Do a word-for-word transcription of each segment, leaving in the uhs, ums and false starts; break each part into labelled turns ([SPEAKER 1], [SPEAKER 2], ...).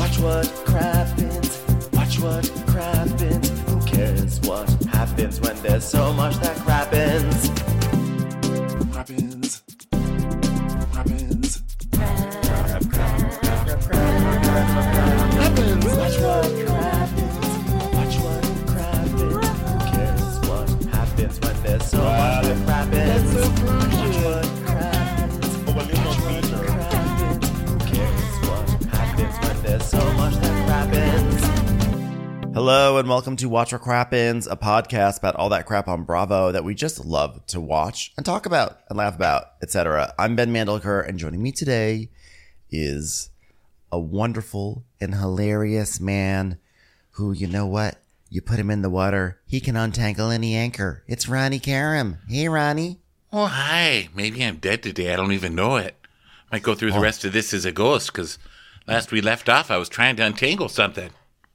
[SPEAKER 1] Watch what crappens, watch what crappens. Who cares what happens when there's so much that crappens? Crappens, crappens. Crap, crap, crap, crap, crap, crappens. Watch what crappens, watch what crappens. Who cares what happens when there's so much that crappens? Watch what crappens, watch what crappens. Who cares what happens when there's so much that crappens? Hello and welcome to Watch What Crappens, a podcast about all that crap on Bravo that we just love to watch and talk about and laugh about, et cetera. I'm Ben Mandelker, and joining me today is a wonderful and hilarious man who, you know what? You put him in the water, he can untangle any anchor. It's Ronnie Karam. Hey, Ronnie.
[SPEAKER 2] Oh, hi. Maybe I'm dead today. I don't even know it. Might go through the
[SPEAKER 1] Oh.
[SPEAKER 2] rest of this as a ghost, because last we left off, I was trying to untangle something.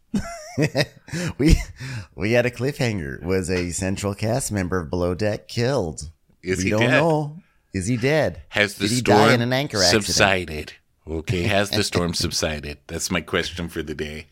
[SPEAKER 1] we we had a cliffhanger. Was a central cast member of Below Deck killed?
[SPEAKER 2] Is
[SPEAKER 1] we
[SPEAKER 2] he
[SPEAKER 1] don't
[SPEAKER 2] dead?
[SPEAKER 1] know. Is he dead?
[SPEAKER 2] Has the
[SPEAKER 1] Did he
[SPEAKER 2] storm
[SPEAKER 1] die in an anchor accident?
[SPEAKER 2] subsided? Okay, has the storm subsided? That's my question for the day.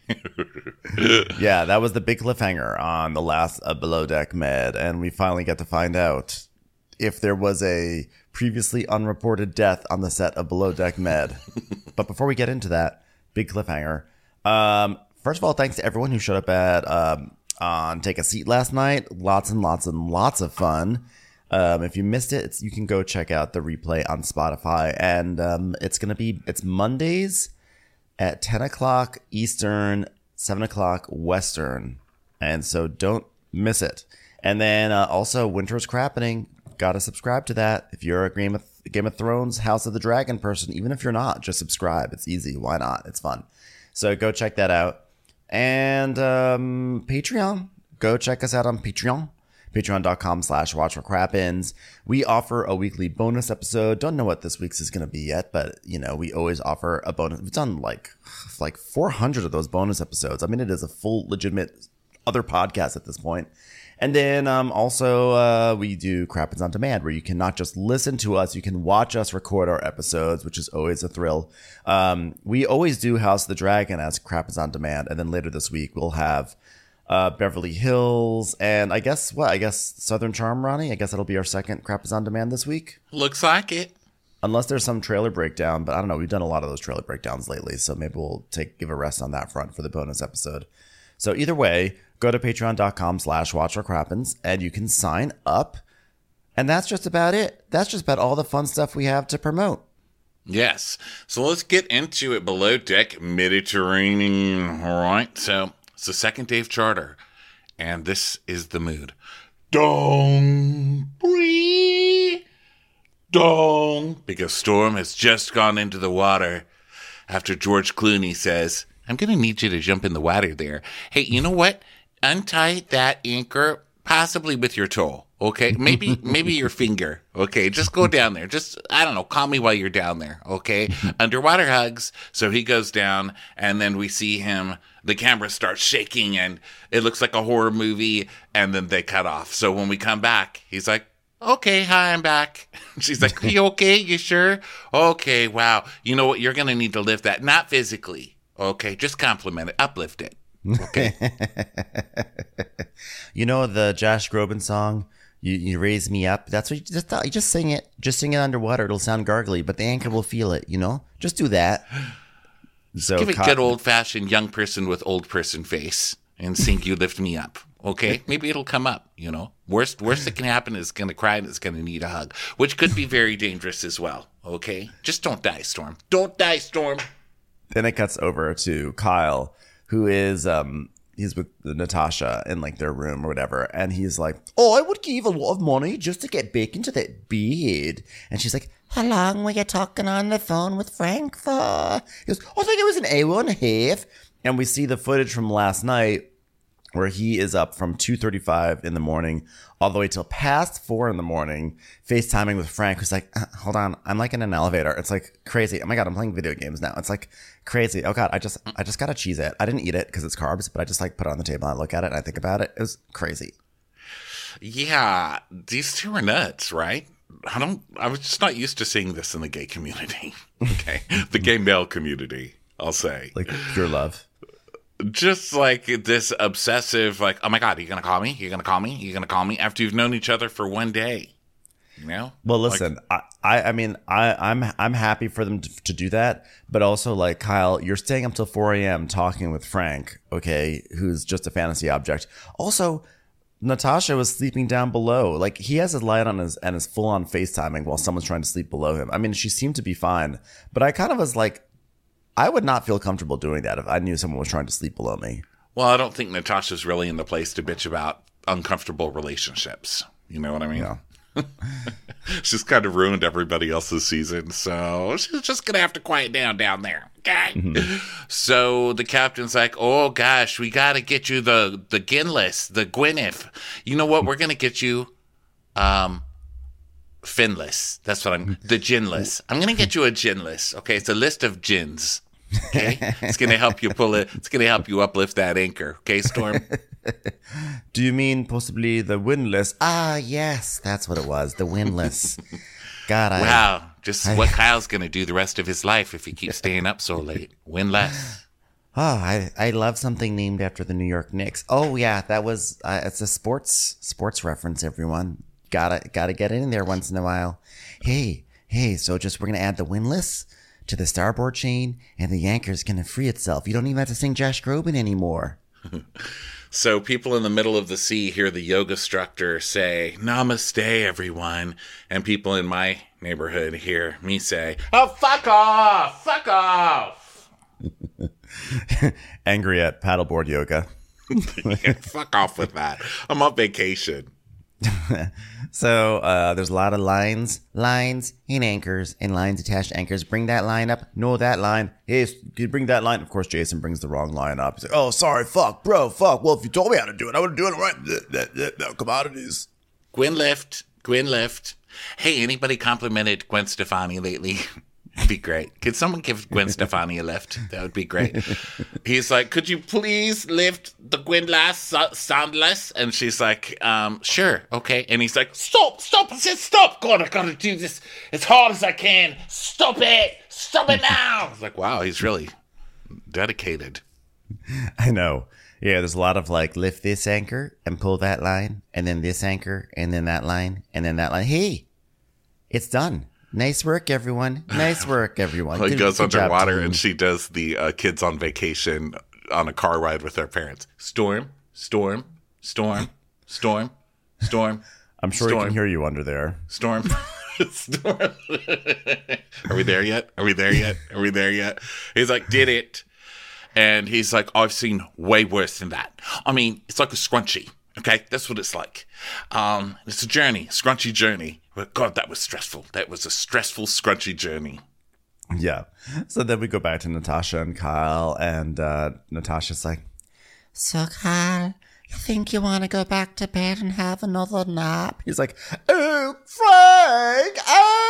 [SPEAKER 1] Yeah, that was the big cliffhanger on the last uh, Below Deck Med, and we finally get to find out if there was a previously unreported death on the set of Below Deck Med. But before we get into that big cliffhanger, um, first of all, thanks to everyone who showed up at um, on Take a Seat last night. Lots and lots and lots of fun. Um, if you missed it, it's, you can go check out the replay on Spotify, and um, it's gonna be it's Mondays at ten o'clock Eastern, seven o'clock Western, and so don't miss it. And then uh, also Winter's Crappening, gotta subscribe to that if you're a Game of Game of Thrones, House of the Dragon person. Even if you're not, just subscribe. It's easy. Why not? It's fun. So go check that out. And um, Patreon, go check us out on Patreon. Patreon.com slash watch what crappens. We offer a weekly bonus episode. Don't know what this week's is going to be yet, but you know, we always offer a bonus. We've done like like four hundred of those bonus episodes. I mean, it is a full legitimate other podcast at this point. And then um, also uh, we do Crappens on Demand, where you can not just listen to us, you can watch us record our episodes, which is always a thrill. Um, we always do House of the Dragon as Crappens on Demand, and then later this week we'll have uh, Beverly Hills, and I guess what? I guess Southern Charm, Ronnie. I guess that'll be our second Crappens on Demand this week.
[SPEAKER 2] Looks like it.
[SPEAKER 1] Unless there's some trailer breakdown, but I don't know. We've done a lot of those trailer breakdowns lately, so maybe we'll take give a rest on that front for the bonus episode. So either way, go to patreon.com slash watch what crappens, and you can sign up. And that's just about it. That's just about all the fun stuff we have to promote.
[SPEAKER 2] Yes. So let's get into it. Below Deck Mediterranean. All right. So it's the second day of charter, and this is the mood. Dong, bree, dong. Because Storm has just gone into the water after George Clooney says, I'm going to need you to jump in the water there. Hey, you know what? Untie that anchor, possibly with your toe, okay? Maybe maybe your finger, okay? Just go down there. Just, I don't know, call me while you're down there, okay? Underwater hugs. So he goes down, and then we see him, the camera starts shaking, and it looks like a horror movie, and then they cut off. So when we come back, he's like, okay, hi, I'm back. She's like, you okay? You sure? Okay, wow. You know what? You're going to need to lift that. Not physically. Okay, just compliment it, uplift it. Okay.
[SPEAKER 1] You know the Josh Groban song, you, you raise me up? That's what you just thought. You just sing it. Just sing it underwater. It'll sound gargly, but the anchor will feel it, you know? Just do that. So
[SPEAKER 2] Give it
[SPEAKER 1] co-
[SPEAKER 2] good old-fashioned young person with old person face and sing You Lift Me Up. Okay? Maybe it'll come up, you know? Worst worst that can happen is going to cry and it's going to need a hug, which could be very dangerous as well. Okay? Just don't die, Storm. Don't die, Storm.
[SPEAKER 1] Then it cuts over to Kyle, who is um he's with Natasha in like their room or whatever, and he's like, oh, I would give a lot of money just to get back into that bed. And she's like, how long were you talking on the phone with Frank for? He goes, I think it was an hour and a half. And we see the footage from last night where he is up from two thirty-five in the morning all the way till past four in the morning, FaceTiming with Frank, who's like, uh, hold on, I'm like in an elevator. It's like crazy. Oh my God, I'm playing video games now. It's like crazy. Oh God, I just I just got a cheese it. I didn't eat it because it's carbs, but I just like put it on the table and I look at it and I think about it. It was crazy.
[SPEAKER 2] Yeah, these two are nuts, right? I don't, I was just not used to seeing this in the gay community. Okay. The gay male community. I'll say.
[SPEAKER 1] Like pure love.
[SPEAKER 2] Just like this obsessive, like, oh my God, are you going to call me? You're going to call me? You're going to call me after you've known each other for one day. You know?
[SPEAKER 1] Well, listen, like, I, I, I mean, I, I'm, I'm happy for them to, to do that, but also like Kyle, you're staying up till four a.m. talking with Frank, okay, who's just a fantasy object. Also, Natasha was sleeping down below. Like he has his light on his and is full on FaceTiming while someone's trying to sleep below him. I mean, she seemed to be fine, but I kind of was like, I would not feel comfortable doing that if I knew someone was trying to sleep below me.
[SPEAKER 2] Well, I don't think Natasha's really in the place to bitch about uncomfortable relationships. You know what I mean?
[SPEAKER 1] Yeah.
[SPEAKER 2] She's kind of ruined everybody else's season, so she's just going to have to quiet down down there. Okay? Mm-hmm. So the captain's like, oh, gosh, we got to get you the, the Ginless, the Gwyneth. You know what? We're going to get you um, Finless. That's what I'm... The Ginless. I'm going to get you a Ginless. Okay? It's a list of gins. Okay? It's going to help you pull it. It's going to help you uplift that anchor. Okay, Storm?
[SPEAKER 1] Do you mean possibly the winless? Ah, yes, that's what it was. The winless. God, I...
[SPEAKER 2] Wow, just
[SPEAKER 1] I,
[SPEAKER 2] what Kyle's going to do the rest of his life if he keeps staying up so late. Winless.
[SPEAKER 1] Oh, I, I love something named after the New York Knicks. Oh, yeah, that was... Uh, it's a sports sports reference, everyone. Gotta, gotta get in there once in a while. Hey, hey, so just we're going to add the winless to the starboard chain, and the anchor's going to free itself. You don't even have to sing Josh Groban anymore.
[SPEAKER 2] So people in the middle of the sea hear the yoga instructor say, Namaste, everyone. And people in my neighborhood hear me say, oh, fuck off, fuck off.
[SPEAKER 1] Angry at paddleboard yoga.
[SPEAKER 2] Yeah, fuck off with that. I'm on vacation.
[SPEAKER 1] So uh, there's a lot of lines, lines and anchors, and lines attached to anchors. Bring that line up. No, that line. Hey, you bring that line. Of course, Jason brings the wrong line up. He's like, oh, sorry, fuck, bro, fuck. Well, if you told me how to do it, I would have done it right. No commodities.
[SPEAKER 2] Gwen left. Gwen left. Hey, anybody complimented Gwen Stefani lately? That'd be great. Could someone give Gwen Stefani a lift? That would be great. He's like, could you please lift the Gwen last soundless? And she's like, um, sure, okay. And he's like, stop, stop. I said, stop. God, I gotta do this as hard as I can. Stop it. Stop it now. I was like, wow, he's really dedicated.
[SPEAKER 1] I know. Yeah, there's a lot of like, lift this anchor and pull that line, and then this anchor, and then that line, and then that line. Hey, it's done. Nice work, everyone. Nice work, everyone.
[SPEAKER 2] Well, he
[SPEAKER 1] good,
[SPEAKER 2] goes
[SPEAKER 1] good
[SPEAKER 2] underwater and she does the uh, kids on vacation on a car ride with their parents. Storm, storm, storm, storm, storm.
[SPEAKER 1] I'm sure
[SPEAKER 2] storm,
[SPEAKER 1] he can hear you under there.
[SPEAKER 2] Storm, storm. Are we there yet? Are we there yet? Are we there yet? He's like, did it. And he's like, I've seen way worse than that. I mean, it's like a scrunchie. Okay, that's what it's like. Um, it's a journey, scrunchy journey. But God, that was stressful. That was a stressful, scrunchy journey.
[SPEAKER 1] Yeah. So then we go back to Natasha and Kyle, and uh, Natasha's like, so Kyle, you think you want to go back to bed and have another nap? He's like, oh, Frank!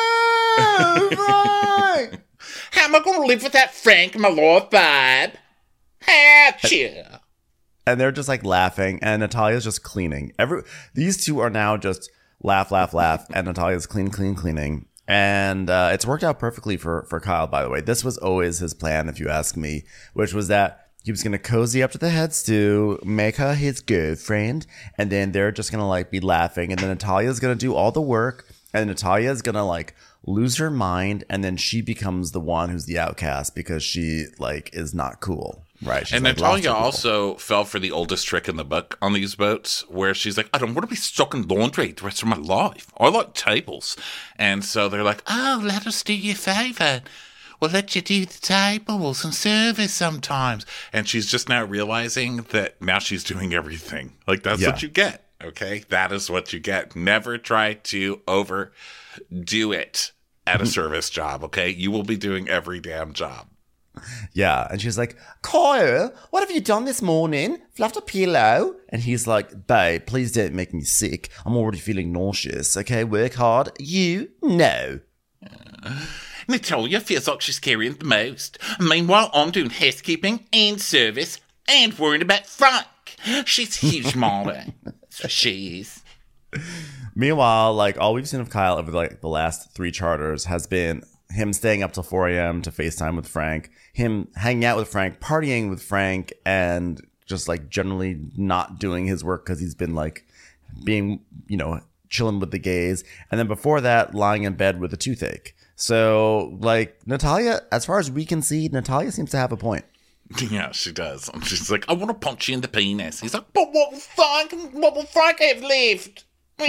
[SPEAKER 1] Oh, Frank!
[SPEAKER 2] How am I going to live with that Frank, my lord, babe? Hatcha!
[SPEAKER 1] And they're just like laughing, and Natalia's just cleaning. Every These two are now just laugh, laugh, laugh, and Natalia's clean, clean, cleaning. And uh, it's worked out perfectly for, for Kyle, by the way. This was always his plan, if you ask me, which was that he was going to cozy up to the head stew, make her his girlfriend, and then they're just going to like be laughing. And then Natalia's going to do all the work, and Natalia's going to like lose her mind, and then she becomes the one who's the outcast because she like is not cool. Right.
[SPEAKER 2] She's and like, Natalia also fell for the oldest trick in the book on these boats, where she's like, I don't want to be stuck in laundry the rest of my life. I like tables. And so they're like, oh, let us do you a favor. We'll let you do the tables and service sometimes. And she's just now realizing that now she's doing everything. Like, that's yeah. what you get. Okay? That is what you get. Never try to overdo it at a service job. Okay? You will be doing every damn job.
[SPEAKER 1] Yeah, and she's like, Kyle, what have you done this morning? Fluffed a pillow? And he's like, babe, please don't make me sick. I'm already feeling nauseous, okay? Work hard. You? No.
[SPEAKER 2] Uh, Natalia feels like she's carrying the most. Meanwhile, I'm doing housekeeping and service and worrying about Frank. She's a huge mama. That's what she is.
[SPEAKER 1] Meanwhile, like, all we've seen of Kyle over like the last three charters has been him staying up till four a.m. to FaceTime with Frank, him hanging out with Frank, partying with Frank, and just like generally not doing his work because he's been like being, you know, chilling with the gays. And then before that, lying in bed with a toothache. So like Natalia, as far as we can see, Natalia seems to have a point.
[SPEAKER 2] Yeah, she does. And she's like, I want to punch you in the penis. He's like, but what will Frank, what will Frank have left?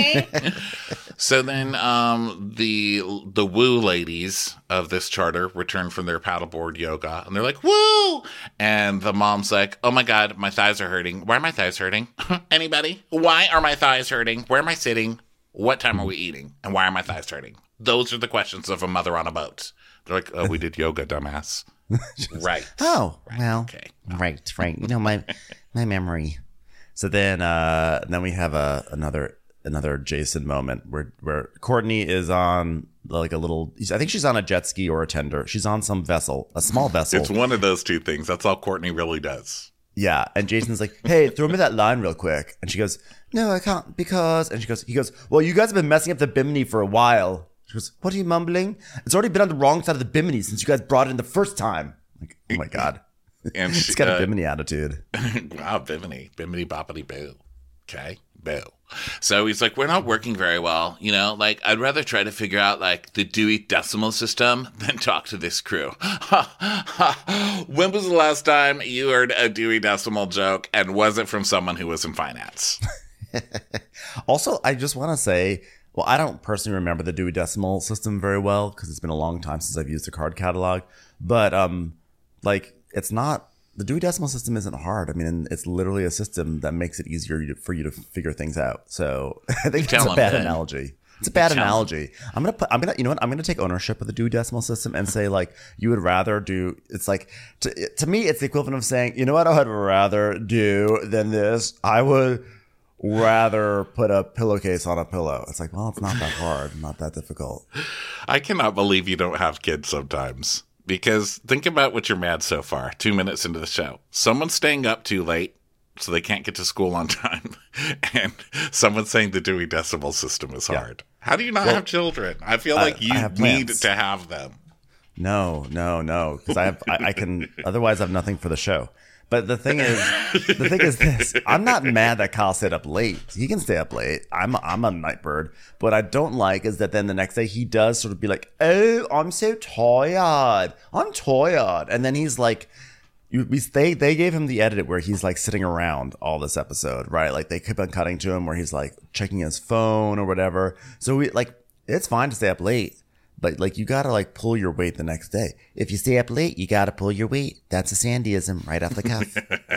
[SPEAKER 2] So then um, the the woo ladies of this charter return from their paddleboard yoga, and they're like, woo! And the mom's like, oh my God, my thighs are hurting. Why are my thighs hurting? Anybody? Why are my thighs hurting? Where am I sitting? What time are we eating? And why are my thighs hurting? Those are the questions of a mother on a boat. They're like, oh, we did yoga, dumbass. Right.
[SPEAKER 1] Oh,
[SPEAKER 2] right.
[SPEAKER 1] well,
[SPEAKER 2] okay.
[SPEAKER 1] right, right. You know, my my memory. So then uh, then we have a another another Jason moment where where Courtney is on like a little, I think she's on a jet ski or a tender. She's on some vessel, a small vessel.
[SPEAKER 2] It's one of those two things. That's all Courtney really does.
[SPEAKER 1] Yeah. And Jason's like, hey, throw me that line real quick. And she goes, no, I can't because, and she goes, he goes, well, you guys have been messing up the bimini for a while. She goes, what are you mumbling? It's already been on the wrong side of the bimini since you guys brought it in the first time. Like, oh my God.
[SPEAKER 2] And
[SPEAKER 1] It's
[SPEAKER 2] she,
[SPEAKER 1] got a
[SPEAKER 2] uh,
[SPEAKER 1] bimini attitude.
[SPEAKER 2] Wow, Bimini. Bimini boppity boo. Okay, boo. So he's like, we're not working very well. You know, like, I'd rather try to figure out, like, the Dewey Decimal System than talk to this crew. When was the last time you heard a Dewey Decimal joke and was it from someone who was in finance?
[SPEAKER 1] Also, I just want to say, well, I don't personally remember the Dewey Decimal System very well because it's been a long time since I've used a card catalog. But, um, like, it's not, the Dewey Decimal System isn't hard. I mean, it's literally a system that makes it easier for you to figure things out. So I think
[SPEAKER 2] Tell
[SPEAKER 1] it's a
[SPEAKER 2] him,
[SPEAKER 1] bad
[SPEAKER 2] man.
[SPEAKER 1] analogy. It's a bad
[SPEAKER 2] Tell
[SPEAKER 1] analogy. I'm gonna put. I'm gonna. You know what? I'm gonna take ownership of the Dewey Decimal System and say like you would rather do. It's like to, to me, it's the equivalent of saying, you know what? I would rather do than this. I would rather put a pillowcase on a pillow. It's like, well, it's not that hard, not that difficult.
[SPEAKER 2] I cannot believe you don't have kids sometimes. Because think about what you're mad so far, two minutes into the show. Someone's staying up too late, so they can't get to school on time. And someone's saying the Dewey Decimal System is hard. Yeah. How do you not
[SPEAKER 1] well,
[SPEAKER 2] have children? I feel
[SPEAKER 1] I,
[SPEAKER 2] like you
[SPEAKER 1] I
[SPEAKER 2] need to have them.
[SPEAKER 1] No, no, no. Because I have, I, I can, otherwise I have nothing for the show. But the thing is, the thing is this, I'm not mad that Kyle stayed up late. He can stay up late. I'm, I'm a night bird. What I don't like is that then the next day he does sort of be like, oh, I'm so tired. I'm tired. And then he's like, you, we, they, they gave him the edit where he's like sitting around all this episode, right? Like they keep on cutting to him where he's like checking his phone or whatever. So we like, it's fine to stay up late. But, like, you got to, like, pull your weight the next day. If you stay up late, you got to pull your weight. That's a Sandyism right off the cuff.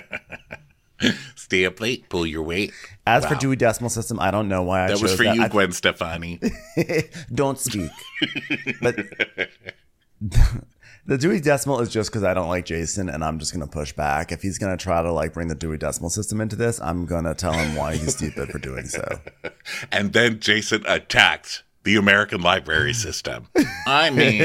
[SPEAKER 2] Stay up late, pull your weight.
[SPEAKER 1] As
[SPEAKER 2] wow.
[SPEAKER 1] for Dewey Decimal System, I don't know why I
[SPEAKER 2] that
[SPEAKER 1] chose
[SPEAKER 2] was for
[SPEAKER 1] that.
[SPEAKER 2] you,
[SPEAKER 1] I,
[SPEAKER 2] Gwen Stefani.
[SPEAKER 1] Don't speak. But the Dewey Decimal is just because I don't like Jason, and I'm just going to push back. If he's going to try to, like, bring the Dewey Decimal System into this, I'm going to tell him why he's stupid for doing so.
[SPEAKER 2] And then Jason attacked the American library system. I mean...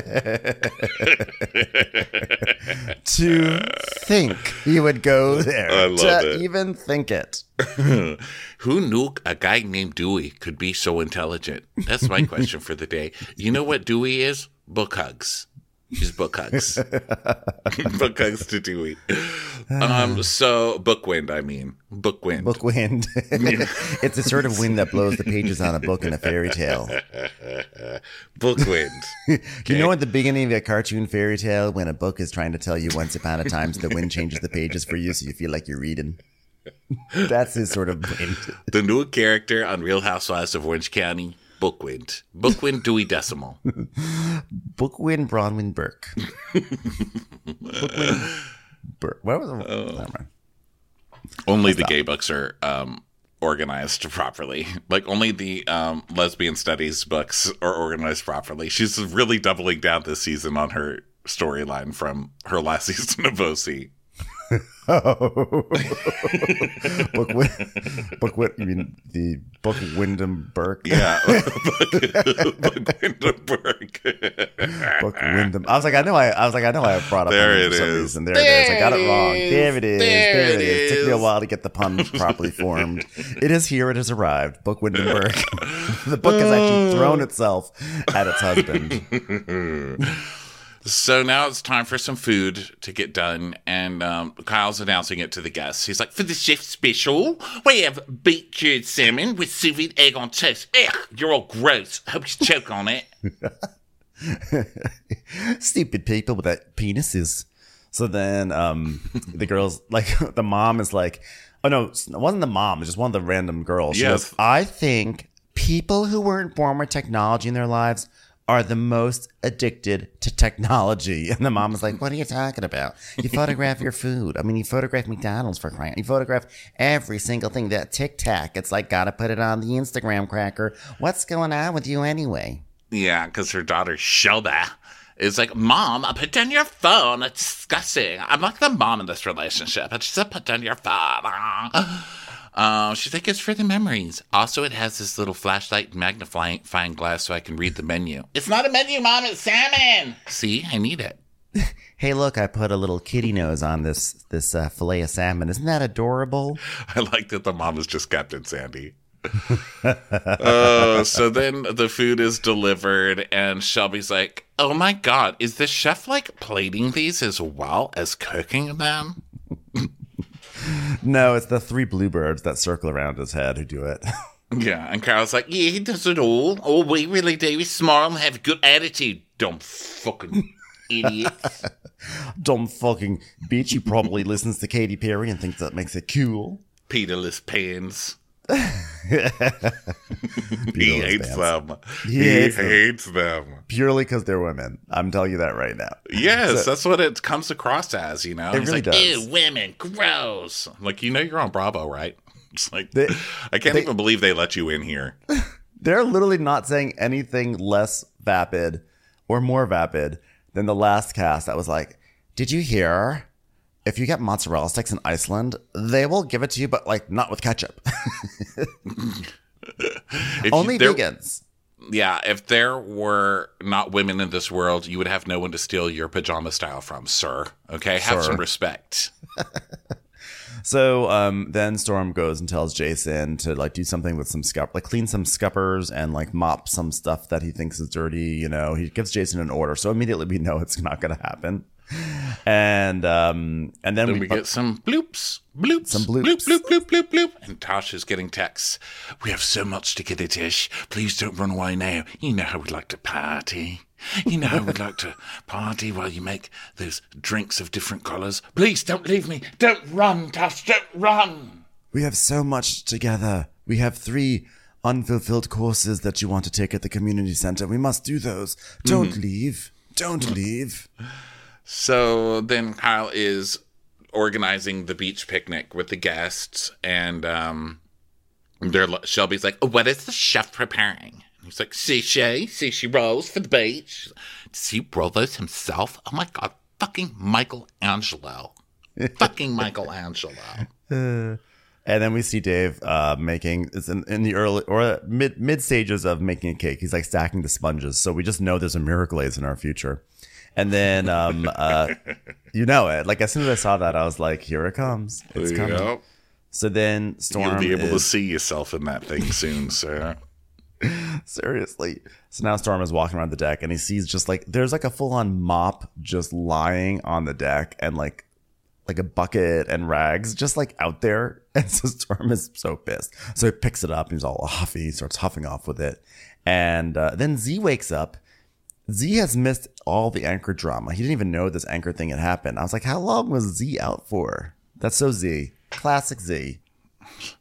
[SPEAKER 1] to think you would go there.
[SPEAKER 2] I love
[SPEAKER 1] to
[SPEAKER 2] it.
[SPEAKER 1] even think it.
[SPEAKER 2] Who knew a guy named Dewey could be so intelligent? That's my question for the day. You know what Dewey is? Book hugs. He's book hugs. Book hugs to Dewey. Um, so, book wind, I mean. Book wind.
[SPEAKER 1] Book wind. It's the sort of wind that blows the pages on a book in a fairy tale.
[SPEAKER 2] Book wind.
[SPEAKER 1] You know at the beginning of a cartoon fairy tale when a book is trying to tell you once upon a time so the wind changes the pages for you so you feel like you're reading? That's his sort of wind.
[SPEAKER 2] The new character on Real Housewives of Orange County, Bookwind. Bookwind Dewey Decimal.
[SPEAKER 1] Bookwind Bronwyn Burke. Bookwind Burke. What was it? Oh. Never mind.
[SPEAKER 2] Only the gay books are um, organized properly. Like, only the um, lesbian studies books are organized properly. She's really doubling down this season on her storyline from her last season of O C.
[SPEAKER 1] Oh. Book, book, what you mean the Book Wyndham Burke?
[SPEAKER 2] Yeah, Book, Book Wyndham Burke.
[SPEAKER 1] Book Wyndham. I was like, I know, I, I was like, I know, I brought up
[SPEAKER 2] there
[SPEAKER 1] it
[SPEAKER 2] it
[SPEAKER 1] for some
[SPEAKER 2] is.
[SPEAKER 1] reason. There,
[SPEAKER 2] there
[SPEAKER 1] it is. I got it wrong. There it is.
[SPEAKER 2] There,
[SPEAKER 1] there it
[SPEAKER 2] it
[SPEAKER 1] is.
[SPEAKER 2] is.
[SPEAKER 1] Took me a while to get the pun properly formed. It is here. It has arrived. Book Wyndham Burke. The book has actually thrown itself at its husband.
[SPEAKER 2] So now it's time for some food to get done, and um, Kyle's announcing it to the guests. He's like, for the chef special, we have beet cured salmon with sous vide egg on toast. Ugh, you're all gross. Hope you choke on it.
[SPEAKER 1] Stupid people with that penises. So then um, the girls, like, the mom is like, oh no, it wasn't the mom, it was just one of the random girls. She
[SPEAKER 2] Yes.
[SPEAKER 1] goes, I think people who weren't born with technology in their lives are the most addicted to technology. And the mom is like, what are you talking about? You photograph your food. I mean, you photograph McDonald's for crying. You photograph every single thing. That Tic Tac, it's like, gotta put it on the Instagram cracker. What's going on with you anyway?
[SPEAKER 2] Yeah, because her daughter, Shelda, is like, Mom, I put down your phone. It's disgusting. I'm like the mom in this relationship. And she said, put down your phone. Uh, she's like, it's for the memories. Also, it has this little flashlight and magnifying glass so I can read the menu. It's not a menu, Mom. It's salmon. See, I need it.
[SPEAKER 1] Hey, look, I put a little kitty nose on this this uh, fillet of salmon. Isn't that adorable?
[SPEAKER 2] I like that the mom is just Captain Sandy. uh, so then the food is delivered, and Shelby's like, oh my God, is the chef like plating these as well as cooking them?
[SPEAKER 1] No, it's the three bluebirds that circle around his head who do it.
[SPEAKER 2] Yeah, and Carol's like, yeah, he does it all. Oh, we really do. He's smart and have a good attitude. Dumb fucking idiots.
[SPEAKER 1] Dumb fucking bitch. He probably listens to Katy Perry and thinks that makes it cool.
[SPEAKER 2] Peterless pants.
[SPEAKER 1] He
[SPEAKER 2] He hates them.
[SPEAKER 1] He
[SPEAKER 2] He,
[SPEAKER 1] hates
[SPEAKER 2] hates,
[SPEAKER 1] them.
[SPEAKER 2] them.
[SPEAKER 1] Purely because they're women. I'm telling you that right now.
[SPEAKER 2] Yes,
[SPEAKER 1] So-
[SPEAKER 2] that's what it comes across as, you know?
[SPEAKER 1] It
[SPEAKER 2] He's
[SPEAKER 1] really
[SPEAKER 2] like,
[SPEAKER 1] does.
[SPEAKER 2] ew, women, gross. I'm like, you know you're on Bravo, right? It's like,
[SPEAKER 1] They-
[SPEAKER 2] I can't
[SPEAKER 1] they-
[SPEAKER 2] even believe they let you in here.
[SPEAKER 1] They're literally not saying anything less vapid or more vapid than the last cast that was like, did you hear? If you get mozzarella sticks in Iceland, they will give it to you, but like not with ketchup.
[SPEAKER 2] If
[SPEAKER 1] Only
[SPEAKER 2] you, there,
[SPEAKER 1] vegans.
[SPEAKER 2] Yeah, if there were not women in this world, you would have no one to steal your pajama style from, sir. Okay? Have
[SPEAKER 1] Sir.
[SPEAKER 2] some respect.
[SPEAKER 1] So um, then Storm goes and tells Jason to like do something with some scup, like clean some scuppers and like mop some stuff that he thinks is dirty. You know, he gives Jason an order, so immediately we know it's not going to happen. And um, and then,
[SPEAKER 2] Then
[SPEAKER 1] we,
[SPEAKER 2] we get some bloops, bloops,
[SPEAKER 1] Some
[SPEAKER 2] bloop,
[SPEAKER 1] bloops.
[SPEAKER 2] bloop, bloop, bloop, bloop. And Tasha's getting texts. We have so much to get at Ish. Please don't run away now. You know how we like to party. You know how we like to party while you make those drinks of different colours. Please don't leave me. Don't run, Tash. Don't run.
[SPEAKER 1] we have so much together. We have three unfulfilled courses that you want to take at the community center. We must do those. Don't
[SPEAKER 2] Mm-hmm.
[SPEAKER 1] leave. Don't leave.
[SPEAKER 2] So then Kyle is organizing the beach picnic with the guests, and um, they're, Shelby's like, oh, what is the chef preparing? And he's like, sushi, sushi rolls for the beach. Does he roll those himself? Oh my God, fucking Michelangelo. Fucking Michelangelo.
[SPEAKER 1] And then we see Dave uh, making it's in, in the early or mid mid stages of making a cake. He's like stacking the sponges, so we just know there's a miracle glaze in our future. And then um, uh, you know it. Like as soon as I saw that, I was like, "Here it comes! It's coming!"
[SPEAKER 2] Yep.
[SPEAKER 1] So then Storm
[SPEAKER 2] You'll be able to
[SPEAKER 1] is,
[SPEAKER 2] see yourself in that thing soon, sir.
[SPEAKER 1] seriously. So now Storm is walking around the deck, and he sees just like there's like a full on mop just lying on the deck, and like like a bucket and rags just like out there. And so Storm is so pissed. So he picks it up. He's all huffy. He starts huffing off with it. And uh, then Z wakes up. Z has missed all the anchor drama. He didn't even know this anchor thing had happened. I was like, how long was Z out for? That's so Z. Classic Z.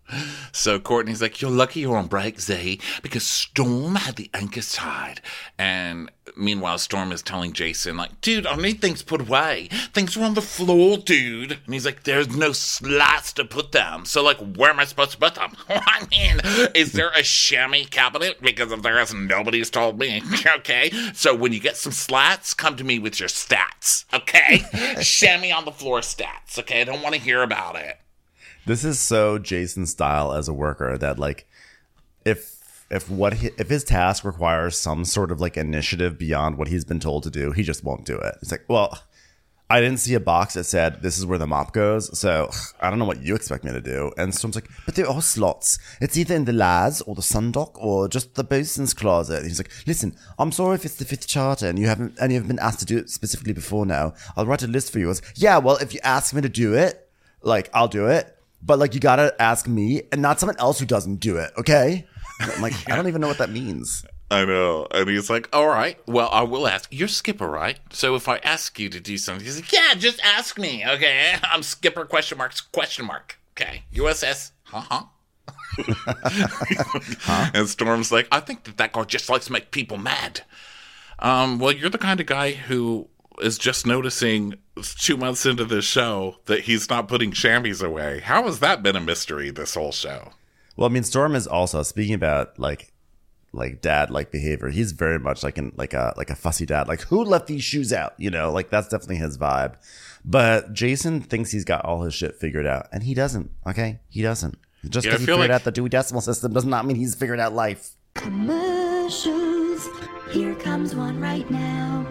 [SPEAKER 2] So Courtney's like, you're lucky you're on break, Z, because Storm had the anchor tied. And meanwhile, Storm is telling Jason, like, dude, I need things put away. Things are on the floor, dude. And he's like, there's no slats to put them. So, like, where am I supposed to put them? I mean, is there a chamois cabinet? Because if there is, nobody's told me. Okay? So when you get some slats, come to me with your stats. Okay? Chamois on the floor stats. Okay? I don't want to hear about it.
[SPEAKER 1] This is so Jason style as a worker that, like, if if what he, if his task requires some sort of like initiative beyond what he's been told to do, he just won't do it. It's like, well, I didn't see a box that said this is where the mop goes, so I don't know what you expect me to do. And Storm's like, but there are slots. It's either in the lads or the sundock or just the bosun's closet. And he's like, listen, I'm sorry if it's the fifth charter and you haven't and you've been asked to do it specifically before now. I'll write a list for you. I was, yeah, well, if you ask me to do it, like, I'll do it. But, like, you gotta ask me and not someone else who doesn't do it, okay? I'm like, yeah. I don't even know what that means.
[SPEAKER 2] I know. And he's like, all right, well, I will ask. You're Skipper, right? So if I ask you to do something, he's like, yeah, just ask me, okay? I'm Skipper, question marks, question mark. Okay, U S S, huh-huh. huh? And Storm's like, I think that that guy just likes to make people mad. Um, well, you're the kind of guy who is just noticing two months into this show that he's not putting chamois away. How has that been a mystery this whole show?
[SPEAKER 1] Well, I mean, Storm is also, speaking about like like dad like behavior, he's very much like an like a like a fussy dad. Like, who left these shoes out? You know, like that's definitely his vibe. But Jason thinks he's got all his shit figured out, and he doesn't. Okay, he doesn't. Just because yeah, he figured like- out the Dewey Decimal System does not mean he's figured out life.
[SPEAKER 3] Commercials. Here comes one right now.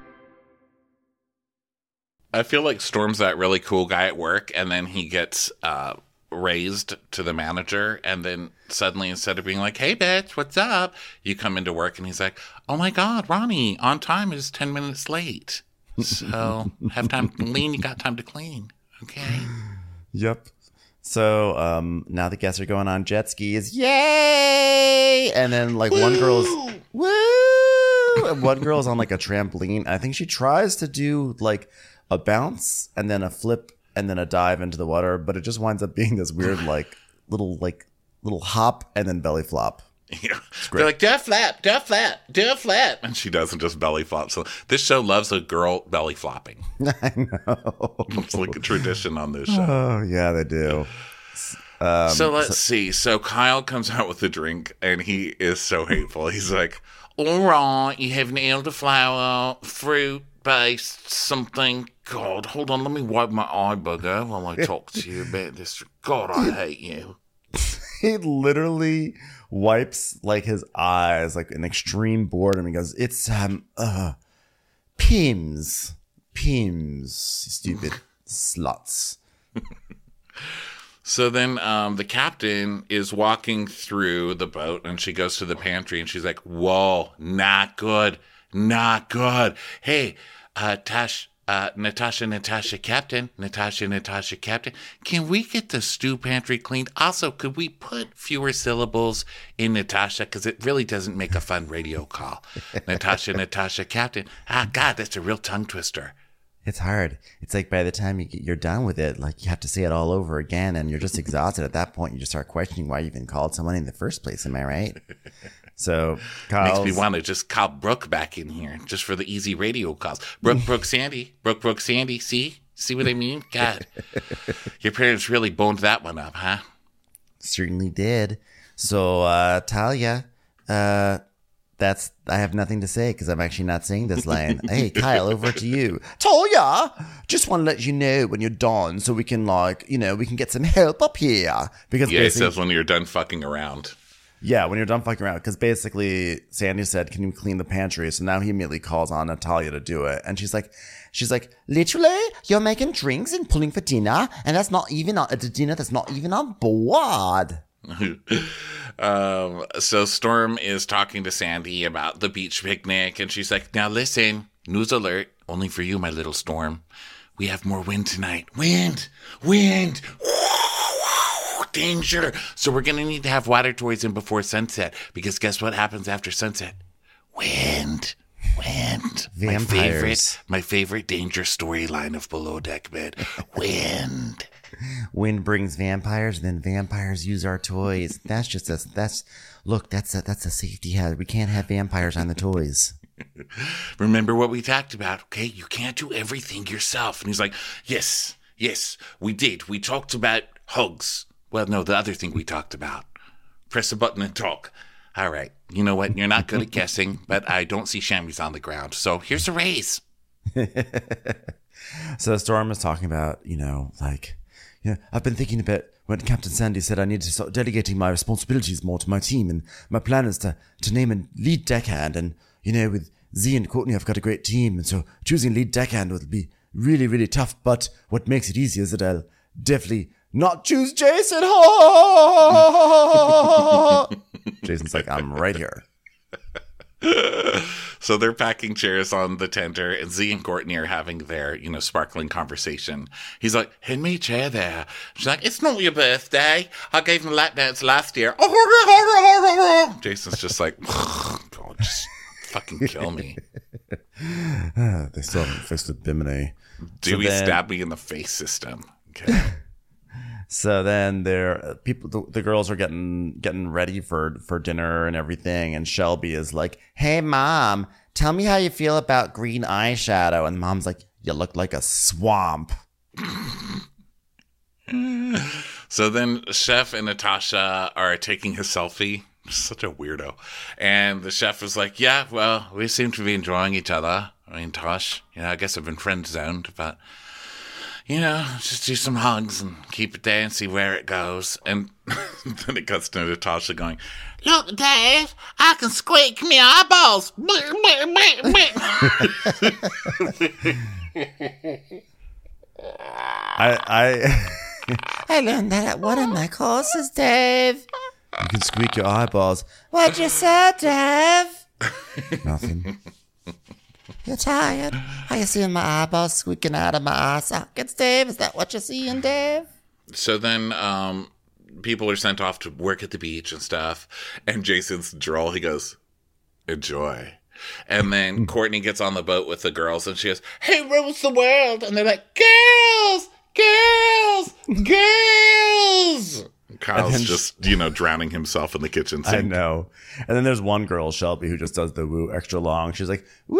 [SPEAKER 2] I feel like Storm's that really cool guy at work, and then he gets uh, raised to the manager, and then suddenly, instead of being like, hey, bitch, what's up? You come into work, and he's like, oh, my God, Ronnie, on time is ten minutes late. So have time to clean, you got time to clean. Okay.
[SPEAKER 1] Yep. So um, now the guests are going on jet skis. Yay! And then, like, Woo! one girl's... Woo! And one girl's on, like, a trampoline. I think she tries to do, like... a bounce and then a flip and then a dive into the water, but it just winds up being this weird like little like little hop and then belly flop.
[SPEAKER 2] Yeah. They're like, do a flap, do a flap, do a flap, and she doesn't, just belly flop. So this show loves a girl belly flopping.
[SPEAKER 1] I know.
[SPEAKER 2] It's like a tradition on this show.
[SPEAKER 1] Oh yeah, they do.
[SPEAKER 2] Um, so let's so- see. So Kyle comes out with a drink and he is so hateful. He's like, all right, you have an elderflower fruit based something. God, hold on, let me wipe my eye bugger while I talk to you about this. God, I hate you.
[SPEAKER 1] He literally wipes like his eyes, like an extreme boredom. He goes, it's um uh Pims. Pims, stupid sluts.
[SPEAKER 2] So then um, the captain is walking through the boat and she goes to the pantry and she's like, whoa, not good. Not good. Hey, uh, Tash, uh, Natasha, Natasha, Captain, Natasha, Natasha, Captain, can we get the stew pantry cleaned? Also, could we put fewer syllables in Natasha? Because it really doesn't make a fun radio call. Natasha, Natasha, Captain. Ah, God, that's a real tongue twister.
[SPEAKER 1] It's hard. It's like by the time you get, you're done with it, like you have to say it all over again, and you're just exhausted at that point. You just start questioning why you even called someone in the first place. Am I right? So Kyle's...
[SPEAKER 2] makes me want to just call Brooke back in here just for the easy radio calls. Brooke, Brooke, Sandy, Brooke, Brooke, Sandy. See, see what I mean? God, your parents really boned that one up, huh?
[SPEAKER 1] Certainly did. So uh, Talia, uh, that's I have nothing to say because I'm actually not saying this line. Hey, Kyle, over to you. Talia, just want to let you know when you're done, so we can like you know we can get some help up here because
[SPEAKER 2] yeah, it says when you're done fucking around.
[SPEAKER 1] Yeah, when you're done fucking around. Because basically, Sandy said, can you clean the pantry? So now he immediately calls on Natalia to do it. And she's like, she's like, literally, you're making drinks and pulling for dinner. And that's not even a dinner that's not even on board.
[SPEAKER 2] um, so Storm is talking to Sandy about the beach picnic. And she's like, now listen, news alert, only for you, my little Storm. We have more wind tonight. Wind! Wind! Danger. So we're going to need to have water toys in before sunset because guess what happens after sunset? Wind. Wind.
[SPEAKER 1] Vampires.
[SPEAKER 2] My favorite, my favorite danger storyline of Below Deck Med. Wind.
[SPEAKER 1] Wind. wind brings vampires, and then vampires use our toys. That's just a that's look. That's a that's a safety hazard. We can't have vampires on the toys.
[SPEAKER 2] Remember what we talked about, okay? You can't do everything yourself. And he's like, yes, yes, we did. We talked about hugs. Well, no, the other thing we talked about. Press a button and talk. All right. You know what? You're not good at guessing, but I don't see chamois on the ground. So here's a raise.
[SPEAKER 1] So Storm is talking about, you know, like, yeah, I've been thinking about when Captain Sandy said I need to start delegating my responsibilities more to my team. And my plan is to, to name a lead deckhand. And, you know, with Z and Courtney, I've got a great team. And so choosing lead deckhand will be really, really tough. But what makes it easy is that I'll definitely not choose Jason. Jason's like, I'm right here.
[SPEAKER 2] So they're packing chairs on the tender, and Z and Courtney are having their, you know, sparkling conversation. He's like, hand me a chair there. She's like, it's not your birthday. I gave him a lap dance last year. Jason's just like, God, just fucking kill me.
[SPEAKER 1] They still haven't fixed the Bimini.
[SPEAKER 2] Dewey
[SPEAKER 1] So then-
[SPEAKER 2] stabbed me in the face system. Okay.
[SPEAKER 1] So then they're people. The, the girls are getting getting ready for for dinner and everything. And Shelby is like, "Hey, mom, tell me how you feel about green eyeshadow." And mom's like, "You look like a swamp."
[SPEAKER 2] So then Chef and Natasha are taking a selfie. Such a weirdo. And the chef was like, yeah, well, we seem to be enjoying each other. I mean, Tosh, you know, I guess I've been friend zoned, but, you know, just do some hugs and keep it there and see where it goes. And then it cuts to Natasha going, look, Dave, I can squeak me eyeballs.
[SPEAKER 1] I I
[SPEAKER 4] I learned that at one of my courses, Dave.
[SPEAKER 1] you can squeak your eyeballs.
[SPEAKER 4] What'd you say, Dave?
[SPEAKER 1] Nothing.
[SPEAKER 4] You're tired? Are you seeing my eyeballs squeaking out of my eye sockets, Dave? Is that what you're seeing, Dave?
[SPEAKER 2] So then um, people are sent off to work at the beach and stuff. And Jason's droll. He goes, enjoy. And then Courtney gets on the boat with the girls and she goes, who rules the world? And they're like, girls, girls, girls. Kyle's
[SPEAKER 1] then-
[SPEAKER 2] just, you know, drowning himself in the kitchen
[SPEAKER 1] I
[SPEAKER 2] sink.
[SPEAKER 1] know. And then there's one girl, Shelby, who just does the woo extra long. She's like, woo.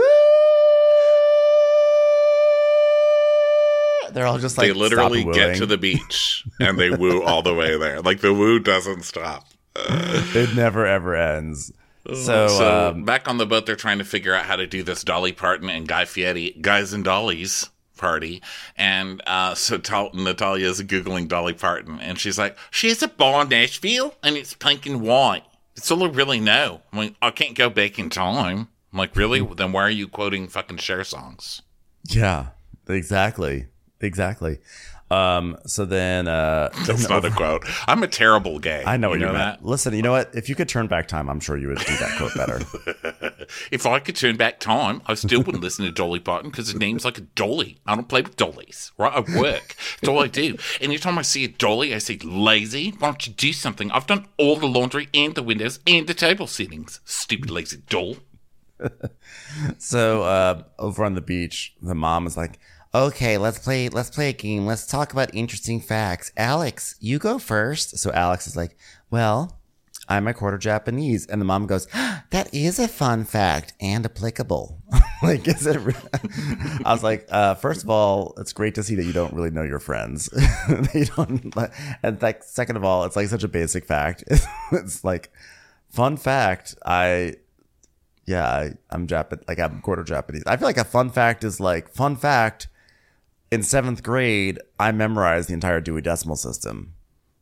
[SPEAKER 1] They're all just like,
[SPEAKER 2] They literally
[SPEAKER 1] stop
[SPEAKER 2] get
[SPEAKER 1] wooing.
[SPEAKER 2] to the beach and they woo all the way there. Like the woo doesn't stop.
[SPEAKER 1] It never ever ends. So,
[SPEAKER 2] So
[SPEAKER 1] um,
[SPEAKER 2] back on the boat, they're trying to figure out how to do this Dolly Parton and Guy Fieri, Guys and Dollies party. And uh, so Tal- Natalia's Googling Dolly Parton. And she's like, she has a bar in Nashville and it's pink and white. It's all I really know. I mean, I can't go back in time. I'm like, really? Then why are you quoting fucking Cher songs?
[SPEAKER 1] yeah, exactly. Exactly. Um, so then, uh,
[SPEAKER 2] That's not a quote. I'm a terrible gay.
[SPEAKER 1] I know what you
[SPEAKER 2] know
[SPEAKER 1] meant.
[SPEAKER 2] that?
[SPEAKER 1] Listen, you know what? If you could turn back time, I'm sure you would do that quote better.
[SPEAKER 2] If I could turn back time, I still wouldn't listen to Dolly Parton because her name's like a dolly. I don't play with dollies, right? I work. That's all I do. Anytime I see a dolly, I say, lazy, why don't you do something? I've done all the laundry and the windows and the table settings. Stupid lazy doll.
[SPEAKER 1] So, uh, over on the beach, the mom is like,
[SPEAKER 4] Okay, let's play let's play a game. Let's talk about interesting facts. Alex, you go first.
[SPEAKER 1] so Alex is like, well, I'm a quarter Japanese. And the mom goes,
[SPEAKER 4] That is a fun fact and applicable.
[SPEAKER 1] like, is it? Re-? I was like, uh, first of all, it's great to see that you don't really know your friends. you don't, and like, second of all, it's like such a basic fact. It's, it's like, fun fact. I, yeah, I, I'm Japan, like I'm quarter Japanese. I feel like a fun fact is like, fun fact. In seventh grade, I memorized the entire Dewey Decimal System.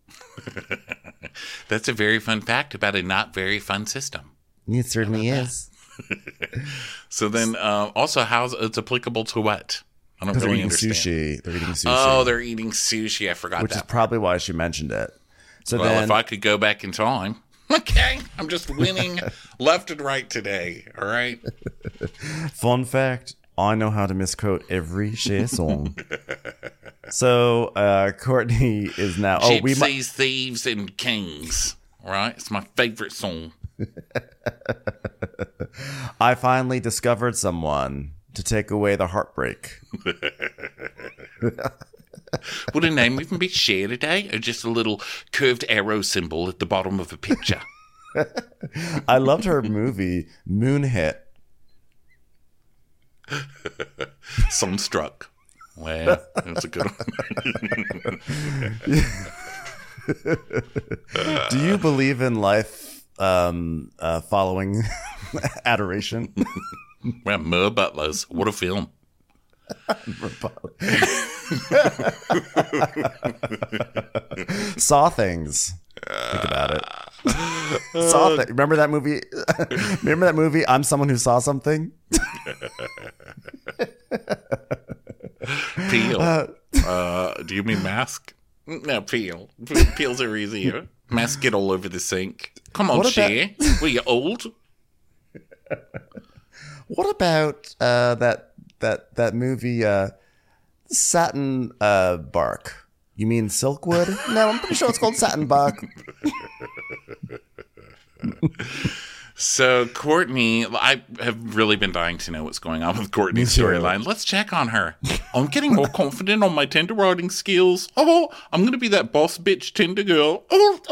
[SPEAKER 2] That's a very fun fact about a not very fun system.
[SPEAKER 4] It certainly is.
[SPEAKER 2] So then, uh, also, how's it's applicable to what? I don't
[SPEAKER 1] Because they're
[SPEAKER 2] really
[SPEAKER 1] eating
[SPEAKER 2] understand.
[SPEAKER 1] sushi. They're eating sushi.
[SPEAKER 2] Oh, they're eating sushi. I forgot
[SPEAKER 1] which
[SPEAKER 2] that.
[SPEAKER 1] is probably why she mentioned it. So
[SPEAKER 2] Well,
[SPEAKER 1] then,
[SPEAKER 2] if I could go back in time. Okay. I'm just winning left and right today. All right.
[SPEAKER 1] fun fact, I know how to misquote every Cher song. So uh, Courtney is now. Oh, we
[SPEAKER 2] Gypsies,
[SPEAKER 1] might.
[SPEAKER 2] Thieves, and Kings. All right. It's my favorite song.
[SPEAKER 1] I finally discovered someone to take away the heartbreak.
[SPEAKER 2] Would a name even be share today, or just a little curved arrow symbol at the bottom of a picture?
[SPEAKER 1] I loved her movie Moonhit.
[SPEAKER 2] Sunstruck. Well, that's a good one.
[SPEAKER 1] Do you believe in life um, uh, following adoration?
[SPEAKER 2] Well, Mer Butlers. What a film.
[SPEAKER 1] Saw Things. Think about it. Saw th- Remember that movie? Remember that movie? I'm someone who saw something.
[SPEAKER 2] Peel. Uh, do you mean mask? No, peel. Peels are easier. Mask get all over the sink. Come on,
[SPEAKER 1] What about-
[SPEAKER 2] Cher. Were you old?
[SPEAKER 1] What about uh, that that that movie uh, Satin uh, Bark? You mean Silkwood? No, I'm pretty sure it's called Satin Bark.
[SPEAKER 2] So Courtney, I have really been dying to know what's going on with Courtney's
[SPEAKER 1] Me too.
[SPEAKER 2] storyline. Let's check on her. I'm getting more confident on my Tinder writing skills. Oh, I'm going to be that boss bitch Tinder girl.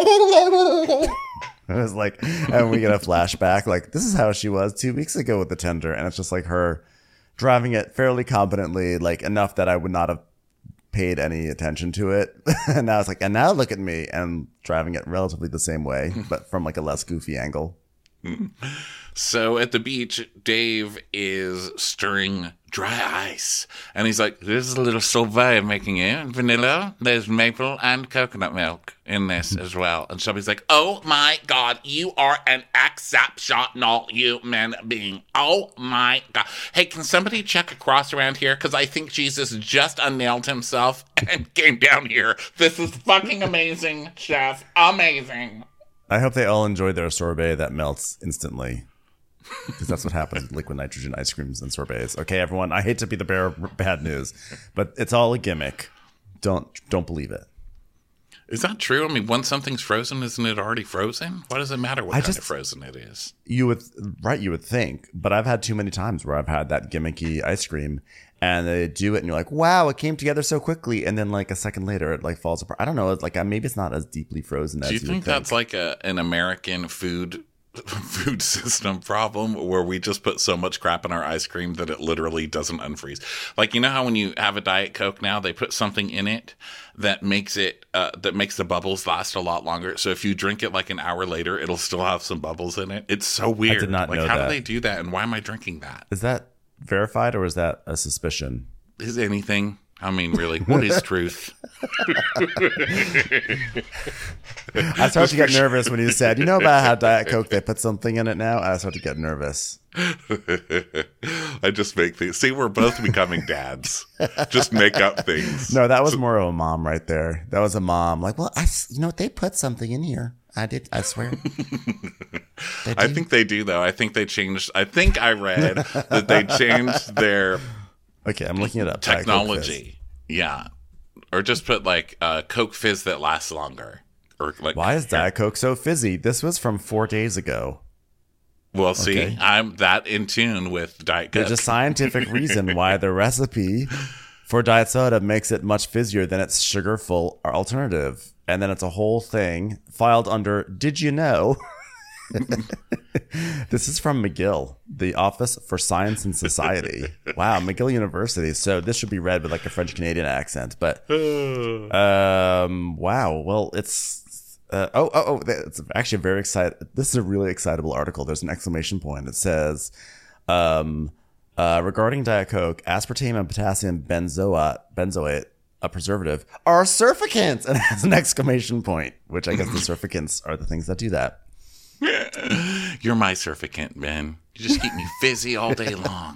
[SPEAKER 1] It was like, and we get a flashback. Like, this is how she was two weeks ago with the tender, and it's just like her driving it fairly competently, like enough that I would not have paid any attention to it. And now it's like, and now look at me, and driving it relatively the same way, but from like a less goofy angle.
[SPEAKER 2] So at the beach, Dave is stirring dry ice. And he's like, this is a little sorbet I'm making here. Vanilla, there's maple and coconut milk in this as well. And Shelby's like, oh my God, you are an exceptional human being. Oh my God. Hey, can somebody check a cross around here? Because I think Jesus just unnailed himself and came down here. This is fucking amazing, chef. Amazing.
[SPEAKER 1] I hope they all enjoyed their sorbet that melts instantly. Because that's what happens with liquid nitrogen ice creams and sorbets. Okay, everyone, I hate to be the bearer of bad news, but it's all a gimmick. Don't don't believe it.
[SPEAKER 2] Is that true? I mean, once something's frozen, isn't it already frozen? Why does it matter what
[SPEAKER 1] I
[SPEAKER 2] kind
[SPEAKER 1] just-
[SPEAKER 2] of frozen it is?
[SPEAKER 1] You would, right, you would think, but I've had too many times where I've had that gimmicky ice cream and they do it and you're like, wow, it came together so quickly. And then like a second later, it like falls apart. I don't know. It's like, uh, maybe it's not as deeply frozen as
[SPEAKER 2] Do
[SPEAKER 1] you
[SPEAKER 2] you
[SPEAKER 1] would
[SPEAKER 2] think that's like a an American food food system problem where we just put so much crap in our ice cream that it literally doesn't unfreeze? Like, you know how when you have a Diet Coke now, they put something in it that makes it uh, that makes the bubbles last a lot longer. So if you drink it like an hour later, it'll still have some bubbles in it. It's so weird.
[SPEAKER 1] did not
[SPEAKER 2] like,
[SPEAKER 1] know
[SPEAKER 2] how
[SPEAKER 1] that.
[SPEAKER 2] do they do that? And why am I drinking that?
[SPEAKER 1] Is that verified or is that a suspicion?
[SPEAKER 2] Is anything? I mean, really, what is truth?
[SPEAKER 1] I started to get nervous when you said, you know about how Diet Coke, they put something in it now? I started to get nervous.
[SPEAKER 2] I just make things. See, we're both becoming dads. Just make up things.
[SPEAKER 1] No, that was more of a mom right there. That was a mom. Like,
[SPEAKER 4] Well, I, s- you know, they put something in here. I did. I swear. They
[SPEAKER 2] I
[SPEAKER 4] do.
[SPEAKER 2] think they do, though. I think they changed. I think I read that they changed their
[SPEAKER 1] okay, I'm looking it up. Diet Coke Fizz.
[SPEAKER 2] technology. Yeah. Or just put like uh, Coke Fizz that lasts longer. Or like,
[SPEAKER 1] Why is Diet Coke so fizzy? This was from four days ago.
[SPEAKER 2] Well, see,
[SPEAKER 1] Okay.
[SPEAKER 2] I'm that in tune with Diet Coke.
[SPEAKER 1] There's a scientific reason why the recipe for diet soda makes it much fizzier than its sugar-full alternative. And then it's a whole thing filed under Did You Know? This is from McGill, the Office for Science and Society. Wow, McGill University. So this should be read with like a French-Canadian accent. But, um, wow. Well, it's... Uh, oh, oh, oh, it's actually a very excited. This is a really excitable article. There's an exclamation point. It says, um, uh, regarding Diet Coke, aspartame and potassium benzoate, benzoate, a preservative, are surfactants, and it has an exclamation point, which I guess the surfactants are the things that do that.
[SPEAKER 2] You're my surfactant, man. You just keep me fizzy all day long.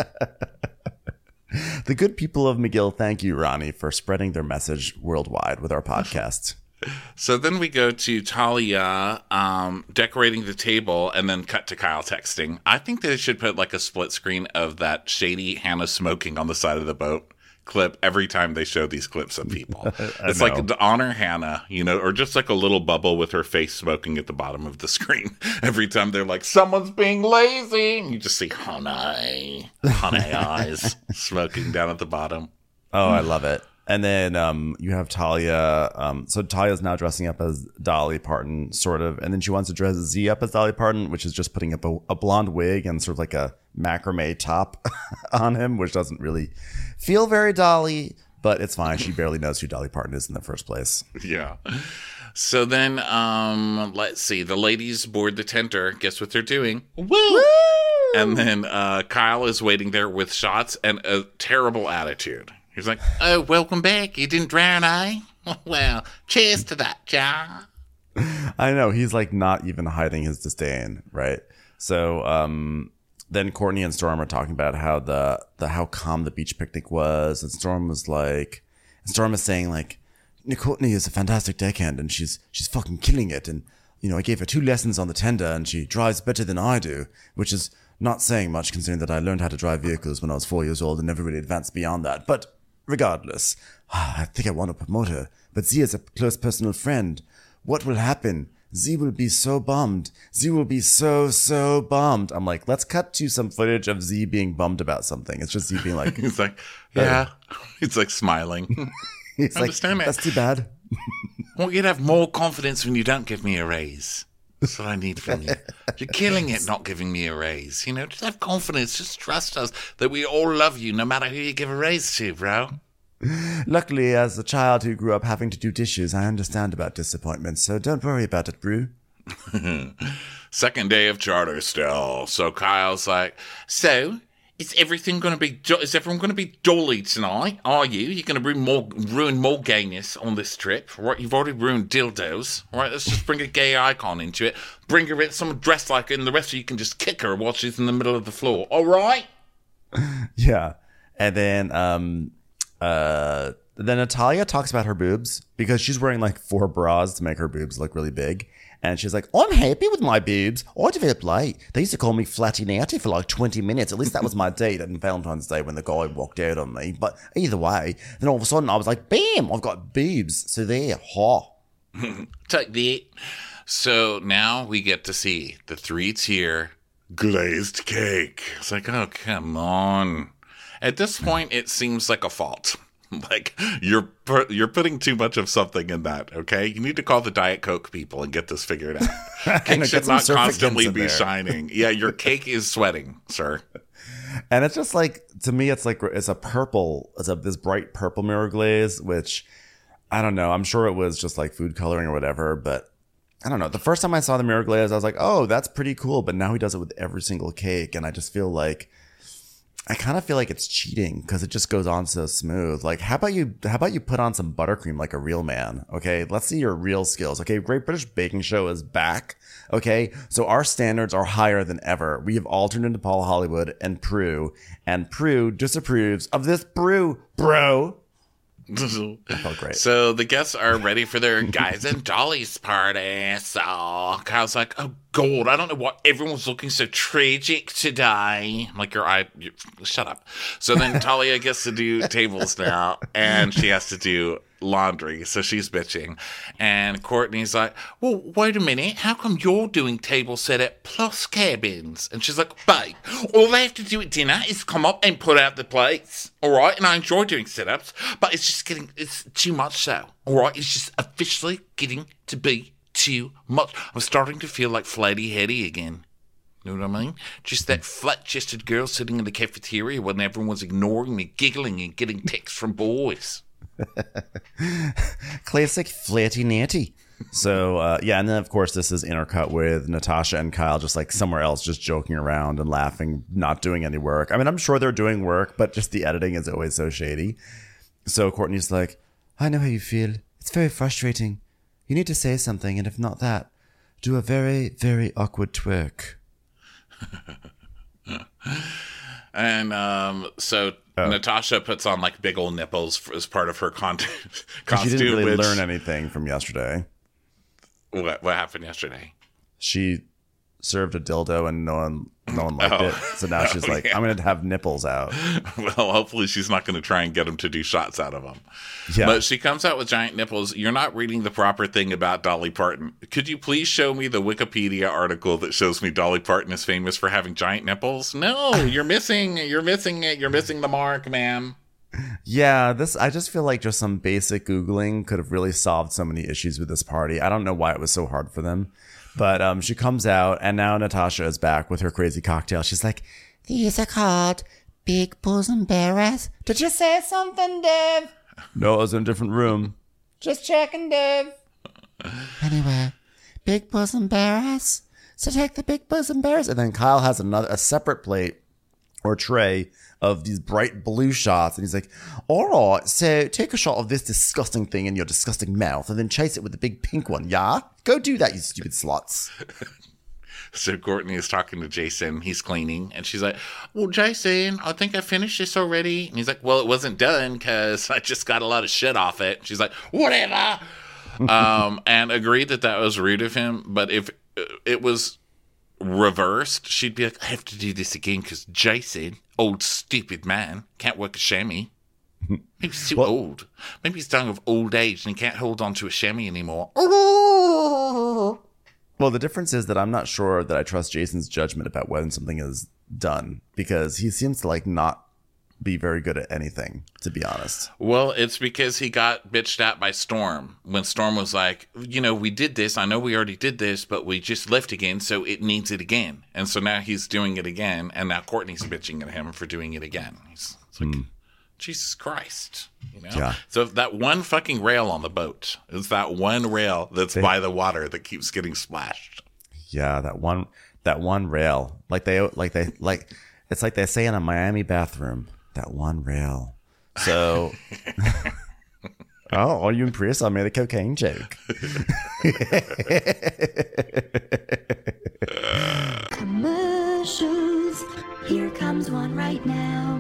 [SPEAKER 1] The good people of McGill, thank you, Ronnie, for spreading their message worldwide with our podcast.
[SPEAKER 2] So then we go to Talia um, decorating the table and then cut to Kyle texting. I think they should put like a split screen of that shady Hannah smoking on the side of the boat clip every time they show these clips of people. It's
[SPEAKER 1] know.
[SPEAKER 2] like to honor Hannah, you know, or just like a little bubble with her face smoking at the bottom of the screen. Every time they're like, someone's being lazy. And you just see honey, honey eyes smoking down at the bottom.
[SPEAKER 1] Oh, I love it. And then um, you have Talia. Um, so Talia's now dressing up as Dolly Parton, sort of. And then she wants to dress Z up as Dolly Parton, which is just putting up a, a blonde wig and sort of like a macrame top on him, which doesn't really feel very Dolly, but it's fine. She barely knows who Dolly Parton is in the first place.
[SPEAKER 2] Yeah. So then, um, let's see. The ladies board the tender. Guess what they're doing? Woo! Woo! And then uh, Kyle is waiting there with shots and a terrible attitude. He's like, oh, welcome back. You didn't drown, eh? Well, cheers to that, John.
[SPEAKER 1] I know. He's like not even hiding his disdain, right? So um, then Courtney and Storm are talking about how the, the how calm the beach picnic was. And Storm was like, and Storm is saying like, Courtney is a fantastic deckhand and she's she's fucking killing it. And, you know, I gave her two lessons on the tender and she drives better than I do, which is not saying much considering that I learned how to drive vehicles when I was four years old and never really advanced beyond that. But regardless, I think I want to promote her, but Z is a close personal friend. What will happen? Z will be so bummed. Z will be so, so bummed. I'm like, let's cut to some footage of Z being bummed about something. It's just Z being like...
[SPEAKER 2] He's like, yeah. He's like smiling.
[SPEAKER 1] He's
[SPEAKER 2] I
[SPEAKER 1] like,
[SPEAKER 2] understand it.
[SPEAKER 1] That's too bad.
[SPEAKER 2] I want you to have more confidence when you don't give me a raise. That's what I need from you. You're killing it not giving me a raise. You know, just have confidence. Just trust us that we all love you no matter who you give a raise to, bro.
[SPEAKER 1] Luckily, as a child who grew up having to do dishes, I understand about disappointment, so don't worry about it, Brew.
[SPEAKER 2] Second day of charter still. So Kyle's like, so... Is everything going to be? Is everyone going to be dolly tonight? Are you? You're going to ruin more, ruin more gayness on this trip, right? You've already ruined dildos, right? Let's just bring a gay icon into it. Bring her in, someone dressed like her, and the rest of you can just kick her while she's in the middle of the floor. All right?
[SPEAKER 1] Yeah, and then um, uh, then Natalia talks about her boobs because she's wearing like four bras to make her boobs look really big. And she's like, I'm happy with my boobs. I developed late. They used to call me Flatty Natty for like twenty minutes. At least that was my date on Valentine's Day when the guy walked out on me. But either way, then all of a sudden I was like, bam, I've got boobs. So there, ha.
[SPEAKER 2] Take that. So now we get to see the three-tier glazed cake. It's like, oh, come on. At this point, it seems like a fault. Like, you're pu- you're putting too much of something in that, okay? You need to call the Diet Coke people and get this figured out. Cake
[SPEAKER 1] know,
[SPEAKER 2] should
[SPEAKER 1] some
[SPEAKER 2] not constantly
[SPEAKER 1] surfactants in
[SPEAKER 2] be
[SPEAKER 1] there.
[SPEAKER 2] shining. Yeah, your cake is sweating, sir.
[SPEAKER 1] And it's just like, to me, it's like, it's a purple, it's a this bright purple mirror glaze, which, I don't know, I'm sure it was just like food coloring or whatever, but I don't know. The first time I saw the mirror glaze, I was like, oh, that's pretty cool. But now he does it with every single cake. And I just feel like, I kind of feel like it's cheating because it just goes on so smooth. Like, how about you, how about you put on some buttercream like a real man? Okay. Let's see your real skills. Okay. Great British Baking Show is back. Okay. So our standards are higher than ever. We have all turned into Paul Hollywood and Prue, and Prue disapproves of this brew, bro. That felt great.
[SPEAKER 2] So the guests are ready for their Guys and Dolly's party. So Kyle's like, oh, God, I don't know why everyone's looking so tragic today. I'm like, your eye, you, shut up. So then Talia gets to do tables now, and she has to do laundry. So she's bitching. And Courtney's like, well, wait a minute. How come you're doing table setup plus cabins? And she's like, babe, all they have to do at dinner is come up and put out the plates. All right. And I enjoy doing setups, but it's just getting, it's too much so. All right. It's just officially getting to be too much. I'm starting to feel like Flatty Hetty again. You know what I mean? Just that flat-chested girl sitting in the cafeteria when everyone's ignoring me, giggling and getting texts from boys.
[SPEAKER 1] Classic Flatty Natty. So, uh, yeah, and then, of course, this is intercut with Natasha and Kyle just, like, somewhere else, just joking around and laughing, not doing any work. I mean, I'm sure they're doing work, but just the editing is always so shady. So Courtney's like, I know how you feel. It's very frustrating. You need to say something, and if not that, do a very, very awkward twerk.
[SPEAKER 2] And um, so oh. Natasha puts on like big old nipples for, as part of her con- costume.
[SPEAKER 1] She didn't really
[SPEAKER 2] which,
[SPEAKER 1] learn anything from yesterday.
[SPEAKER 2] What, what happened yesterday?
[SPEAKER 1] She served a dildo and no one no one liked
[SPEAKER 2] oh.
[SPEAKER 1] it. So now she's
[SPEAKER 2] oh,
[SPEAKER 1] like,
[SPEAKER 2] yeah.
[SPEAKER 1] I'm going to have nipples out.
[SPEAKER 2] Well, hopefully she's not going to try and get him to do shots out of them.
[SPEAKER 1] Yeah.
[SPEAKER 2] But she comes out with giant nipples. You're not reading the proper thing about Dolly Parton. Could you please show me the Wikipedia article that shows me Dolly Parton is famous for having giant nipples? No, you're missing. You're missing it. You're missing the mark, ma'am.
[SPEAKER 1] Yeah, this I just feel like just some basic Googling could have really solved so many issues with this party. I don't know why it was so hard for them. But um, she comes out, and now Natasha is back with her crazy cocktail. She's like,
[SPEAKER 4] These are called Big Bosom Bearers. Did you say something, Dave?
[SPEAKER 1] no, I was in a different room.
[SPEAKER 4] Just checking, Dave. Anyway, Big Bosom Bearers. So take the Big Bosom Bearers.
[SPEAKER 1] And then Kyle has another a separate plate or tray of these bright blue shots. And he's like, all right, so take a shot of this disgusting thing in your disgusting mouth and then chase it with the big pink one, yeah? Go do that, you stupid sluts.
[SPEAKER 2] So Courtney is talking to Jason. He's cleaning. And she's like, well, Jason, I think I finished this already. And he's like, well, it wasn't done because I just got a lot of shit off it. She's like, whatever. um, and agreed that that was rude of him. But if it was reversed, she'd be like, I have to do this again because Jason, old stupid man, can't work a chamois. Maybe he's too
[SPEAKER 1] Well-
[SPEAKER 2] old. Maybe he's dying of old age and he can't hold on to a chamois anymore.
[SPEAKER 1] Well, the difference is that I'm not sure that I trust Jason's judgment about when something is done because he seems to like not be very good at anything, to be honest.
[SPEAKER 2] Well, it's because he got bitched at by Storm. When Storm was like, you know, we did this. I know we already did this, but we just left again, so it needs it again. And so now he's doing it again, and now Courtney's bitching at him for doing it again. He's it's like, Jesus Christ. You know?
[SPEAKER 1] Yeah.
[SPEAKER 2] So that one fucking rail on the boat is that one rail that's
[SPEAKER 1] They-
[SPEAKER 2] by the water that keeps getting splashed.
[SPEAKER 1] Yeah, that one that one rail. Like they like they like it's like they say in a Miami bathroom. That one rail. So oh, are you impressed? I made a cocaine joke.
[SPEAKER 3] Commercials. Here comes one right now.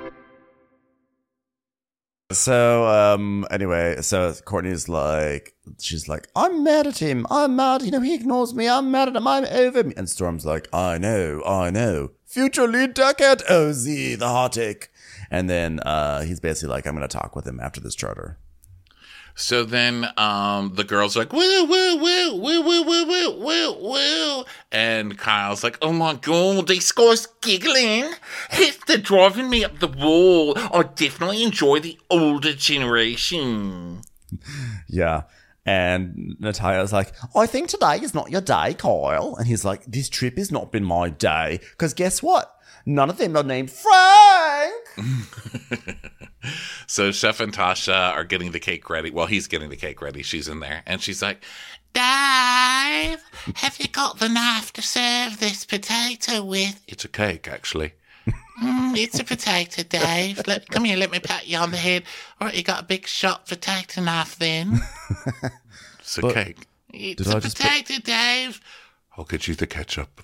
[SPEAKER 1] So um anyway, so Courtney's like she's like, I'm mad at him. I'm mad, you know, he ignores me. I'm mad at him. I'm over me. And Storm's like, I know, I know. Future lead decade O Z, the heartache. And then uh he's basically like, I'm gonna talk with him after this charter.
[SPEAKER 2] So then um, the girls are like, woo, woo, woo, woo, woo, woo, woo, woo, woo. And Kyle's like, oh my God, these guys giggling. They're driving me up the wall. I definitely enjoy the older generation.
[SPEAKER 1] Yeah. And Natalia's like, I think today is not your day, Kyle. And he's like, this trip has not been my day. Because guess what? None of them are named Frank.
[SPEAKER 2] So Chef and Tasha are getting the cake ready. Well, he's getting the cake ready. She's in there. And she's like, Dave, have you got the knife to serve this potato with? It's a cake, actually. Mm, it's a potato, Dave. Let, come here, let me pat you on the head. All right, you got a big shot potato knife then. It's a
[SPEAKER 1] But
[SPEAKER 2] cake. It's
[SPEAKER 1] did
[SPEAKER 2] a
[SPEAKER 1] I just put-
[SPEAKER 2] potato, Dave. I'll get you the ketchup.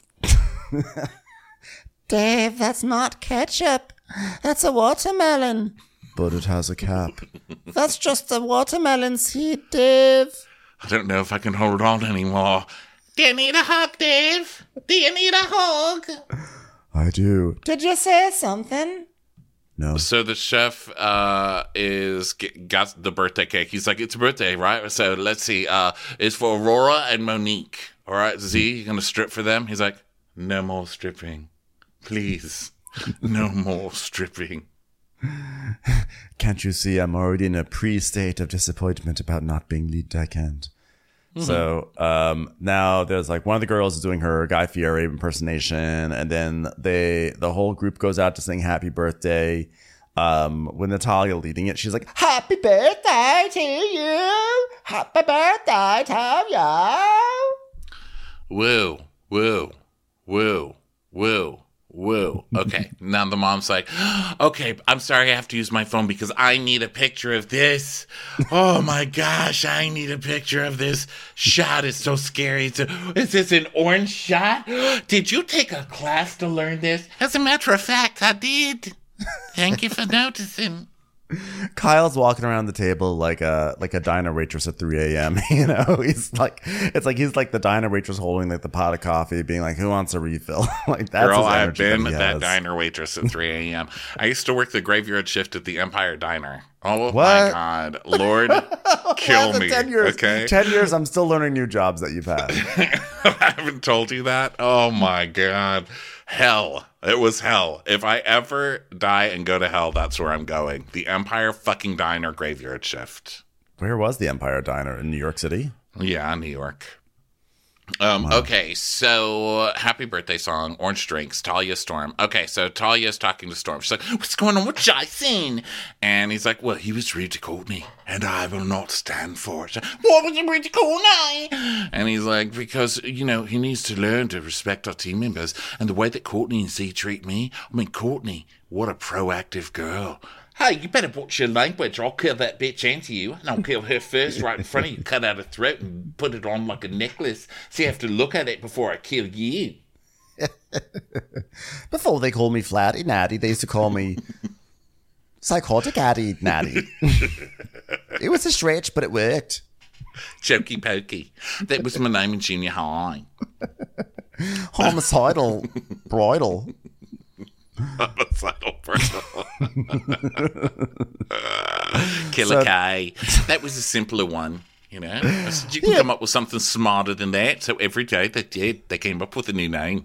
[SPEAKER 4] Dave, that's not ketchup. That's a watermelon.
[SPEAKER 1] But it has a cap.
[SPEAKER 4] That's just a watermelon seed, Dave.
[SPEAKER 2] I don't know if I can hold on anymore. Do you need a hug, Dave? Do you need a hug?
[SPEAKER 1] I do.
[SPEAKER 4] Did you say something?
[SPEAKER 1] No.
[SPEAKER 2] So the chef uh, is g- got the birthday cake. He's like, it's a birthday, right? So let's see. Uh, it's for Aurora and Monique. All right, Z, you gonna strip for them? He's like, no more stripping, please. No more stripping.
[SPEAKER 1] Can't you see I'm already in a pre-state of disappointment about not being lead deckhand? Mm-hmm. So um, now there's like one of the girls is doing her Guy Fieri impersonation, and then they the whole group goes out to sing Happy Birthday. Um, with Natalia leading it, she's like,
[SPEAKER 4] Happy birthday to you. Happy birthday to you.
[SPEAKER 2] Woo, woo, woo, woo. Whoa. Okay. Now the mom's like, okay, I'm sorry I have to use my phone because I need a picture of this. Oh my gosh, I need a picture of this shot. It's so scary. It's a, is this an orange shot? Did you take a class to learn this? As a matter of fact, I did. Thank you for noticing.
[SPEAKER 1] Kyle's walking around the table like a like a diner waitress at three a.m. You know, he's like, it's like he's like the diner waitress holding like the pot of coffee, being like, "Who wants a refill?" Like that's
[SPEAKER 2] Girl,
[SPEAKER 1] his
[SPEAKER 2] I've
[SPEAKER 1] energy
[SPEAKER 2] been
[SPEAKER 1] that he
[SPEAKER 2] that
[SPEAKER 1] has.
[SPEAKER 2] diner waitress at three a.m. I used to work the graveyard shift at the Empire Diner. Oh
[SPEAKER 1] What?
[SPEAKER 2] my God, Lord, kill me.
[SPEAKER 1] ten years.
[SPEAKER 2] Okay,
[SPEAKER 1] ten years. I'm still learning new jobs that you've had.
[SPEAKER 2] I haven't told you that. Oh my God, hell! It was hell. If I ever die and go to hell, that's where I'm going. The Empire fucking Diner graveyard shift.
[SPEAKER 1] Where was the Empire Diner? In New York City?
[SPEAKER 2] Yeah, New York. Um, wow. Okay, so happy birthday song, Orange Drinks, Talia Storm. Okay, so Talia's talking to Storm. She's like, what's going on with Jason? And he's like, well, he was rude to Courtney, and I will not stand for it. What was he rude to Courtney? And he's like, because, you know, he needs to learn to respect our team members, and the way that Courtney and Z treat me. I mean, Courtney, what a proactive girl. Hey, you better watch your language or I'll kill that bitch into you. And I'll kill her first right in front of you, cut out her throat and put it on like a necklace. So you have to look at it before I kill you.
[SPEAKER 1] Before they called me Flatty Natty, they used to call me Psychotic Addy Natty. It was a stretch, but it worked.
[SPEAKER 2] Chokey Pokey. That was my name in junior high.
[SPEAKER 1] Homicidal Bridal.
[SPEAKER 2] Homicidal Bridal. Killer so, K. That was a simpler one, you know. I said, you can yeah. come up with something smarter than that. So every day they did, they came up with a new name.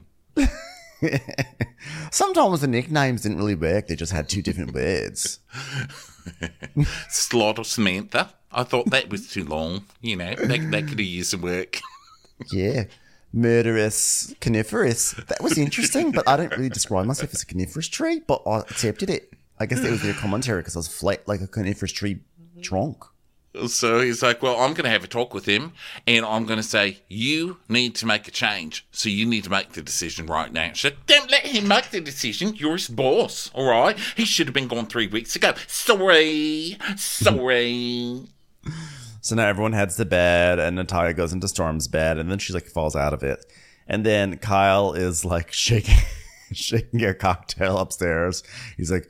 [SPEAKER 1] Sometimes the nicknames didn't really work. They just had two different words.
[SPEAKER 2] Slaughter Samantha. I thought that was too long, you know. That, that could have used some work.
[SPEAKER 1] Yeah. Murderous coniferous. That was interesting, but I don't really describe myself as a coniferous tree, but I accepted it. I guess that was their commentary because I was flat like a coniferous tree drunk.
[SPEAKER 2] So he's like, well, I'm going to have a talk with him, and I'm going to say, you need to make a change. So you need to make the decision right now. So don't let him make the decision. You're his boss, all right? He should have been gone three weeks ago. Sorry. Sorry.
[SPEAKER 1] So now everyone heads to bed, and Natalia goes into Storm's bed, and then she like falls out of it. And then Kyle is like shaking, shaking a cocktail upstairs. He's like,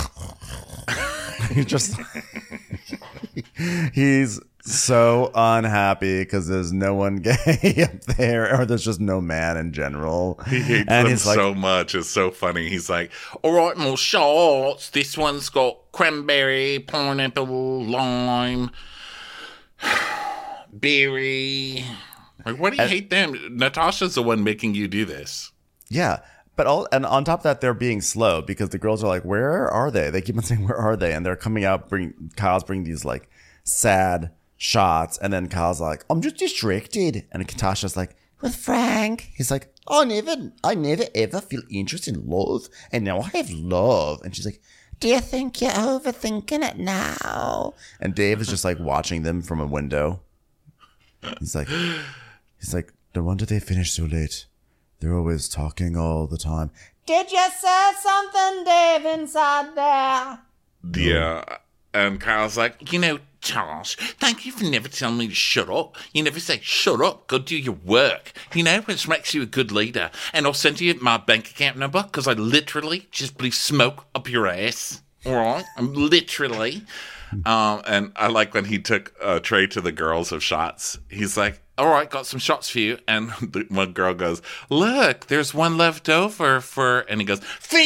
[SPEAKER 1] he's just, he's so unhappy because there's no one gay up there, or there's just no man in general.
[SPEAKER 2] He hates
[SPEAKER 1] and
[SPEAKER 2] them
[SPEAKER 1] he's like,
[SPEAKER 2] so much. It's so funny. He's like, all right, more shots. This one's got cranberry, pineapple, lime, berry. Like, why do you and, hate them? Natasha's the one making you do this.
[SPEAKER 1] Yeah. But all, and on top of that, they're being slow because the girls are like, where are they? They keep on saying, where are they? And they're coming out, bring Kyle's bringing these like sad shots. And then Kyle's like, I'm just distracted. And Natasha's like, with Frank. He's like, I never, I never ever feel interest in love. And now I have love. And she's like, do you think you're overthinking it now? And Dave is just like watching them from a window. He's like, he's like, no wonder they finish so late. They're always talking all the time. Did you say something, Dave, inside there?
[SPEAKER 2] Yeah. And Kyle's like, you know, Josh, thank you for never telling me to shut up. You never say, shut up, go do your work. You know, which makes you a good leader. And I'll send you my bank account number because I literally just blew smoke up your ass. All right? I'm literally. Um, and I like when he took a tray to the girls of shots. He's like, all right, got some shots for you. And the one girl goes, look, there's one left over for, and he goes, for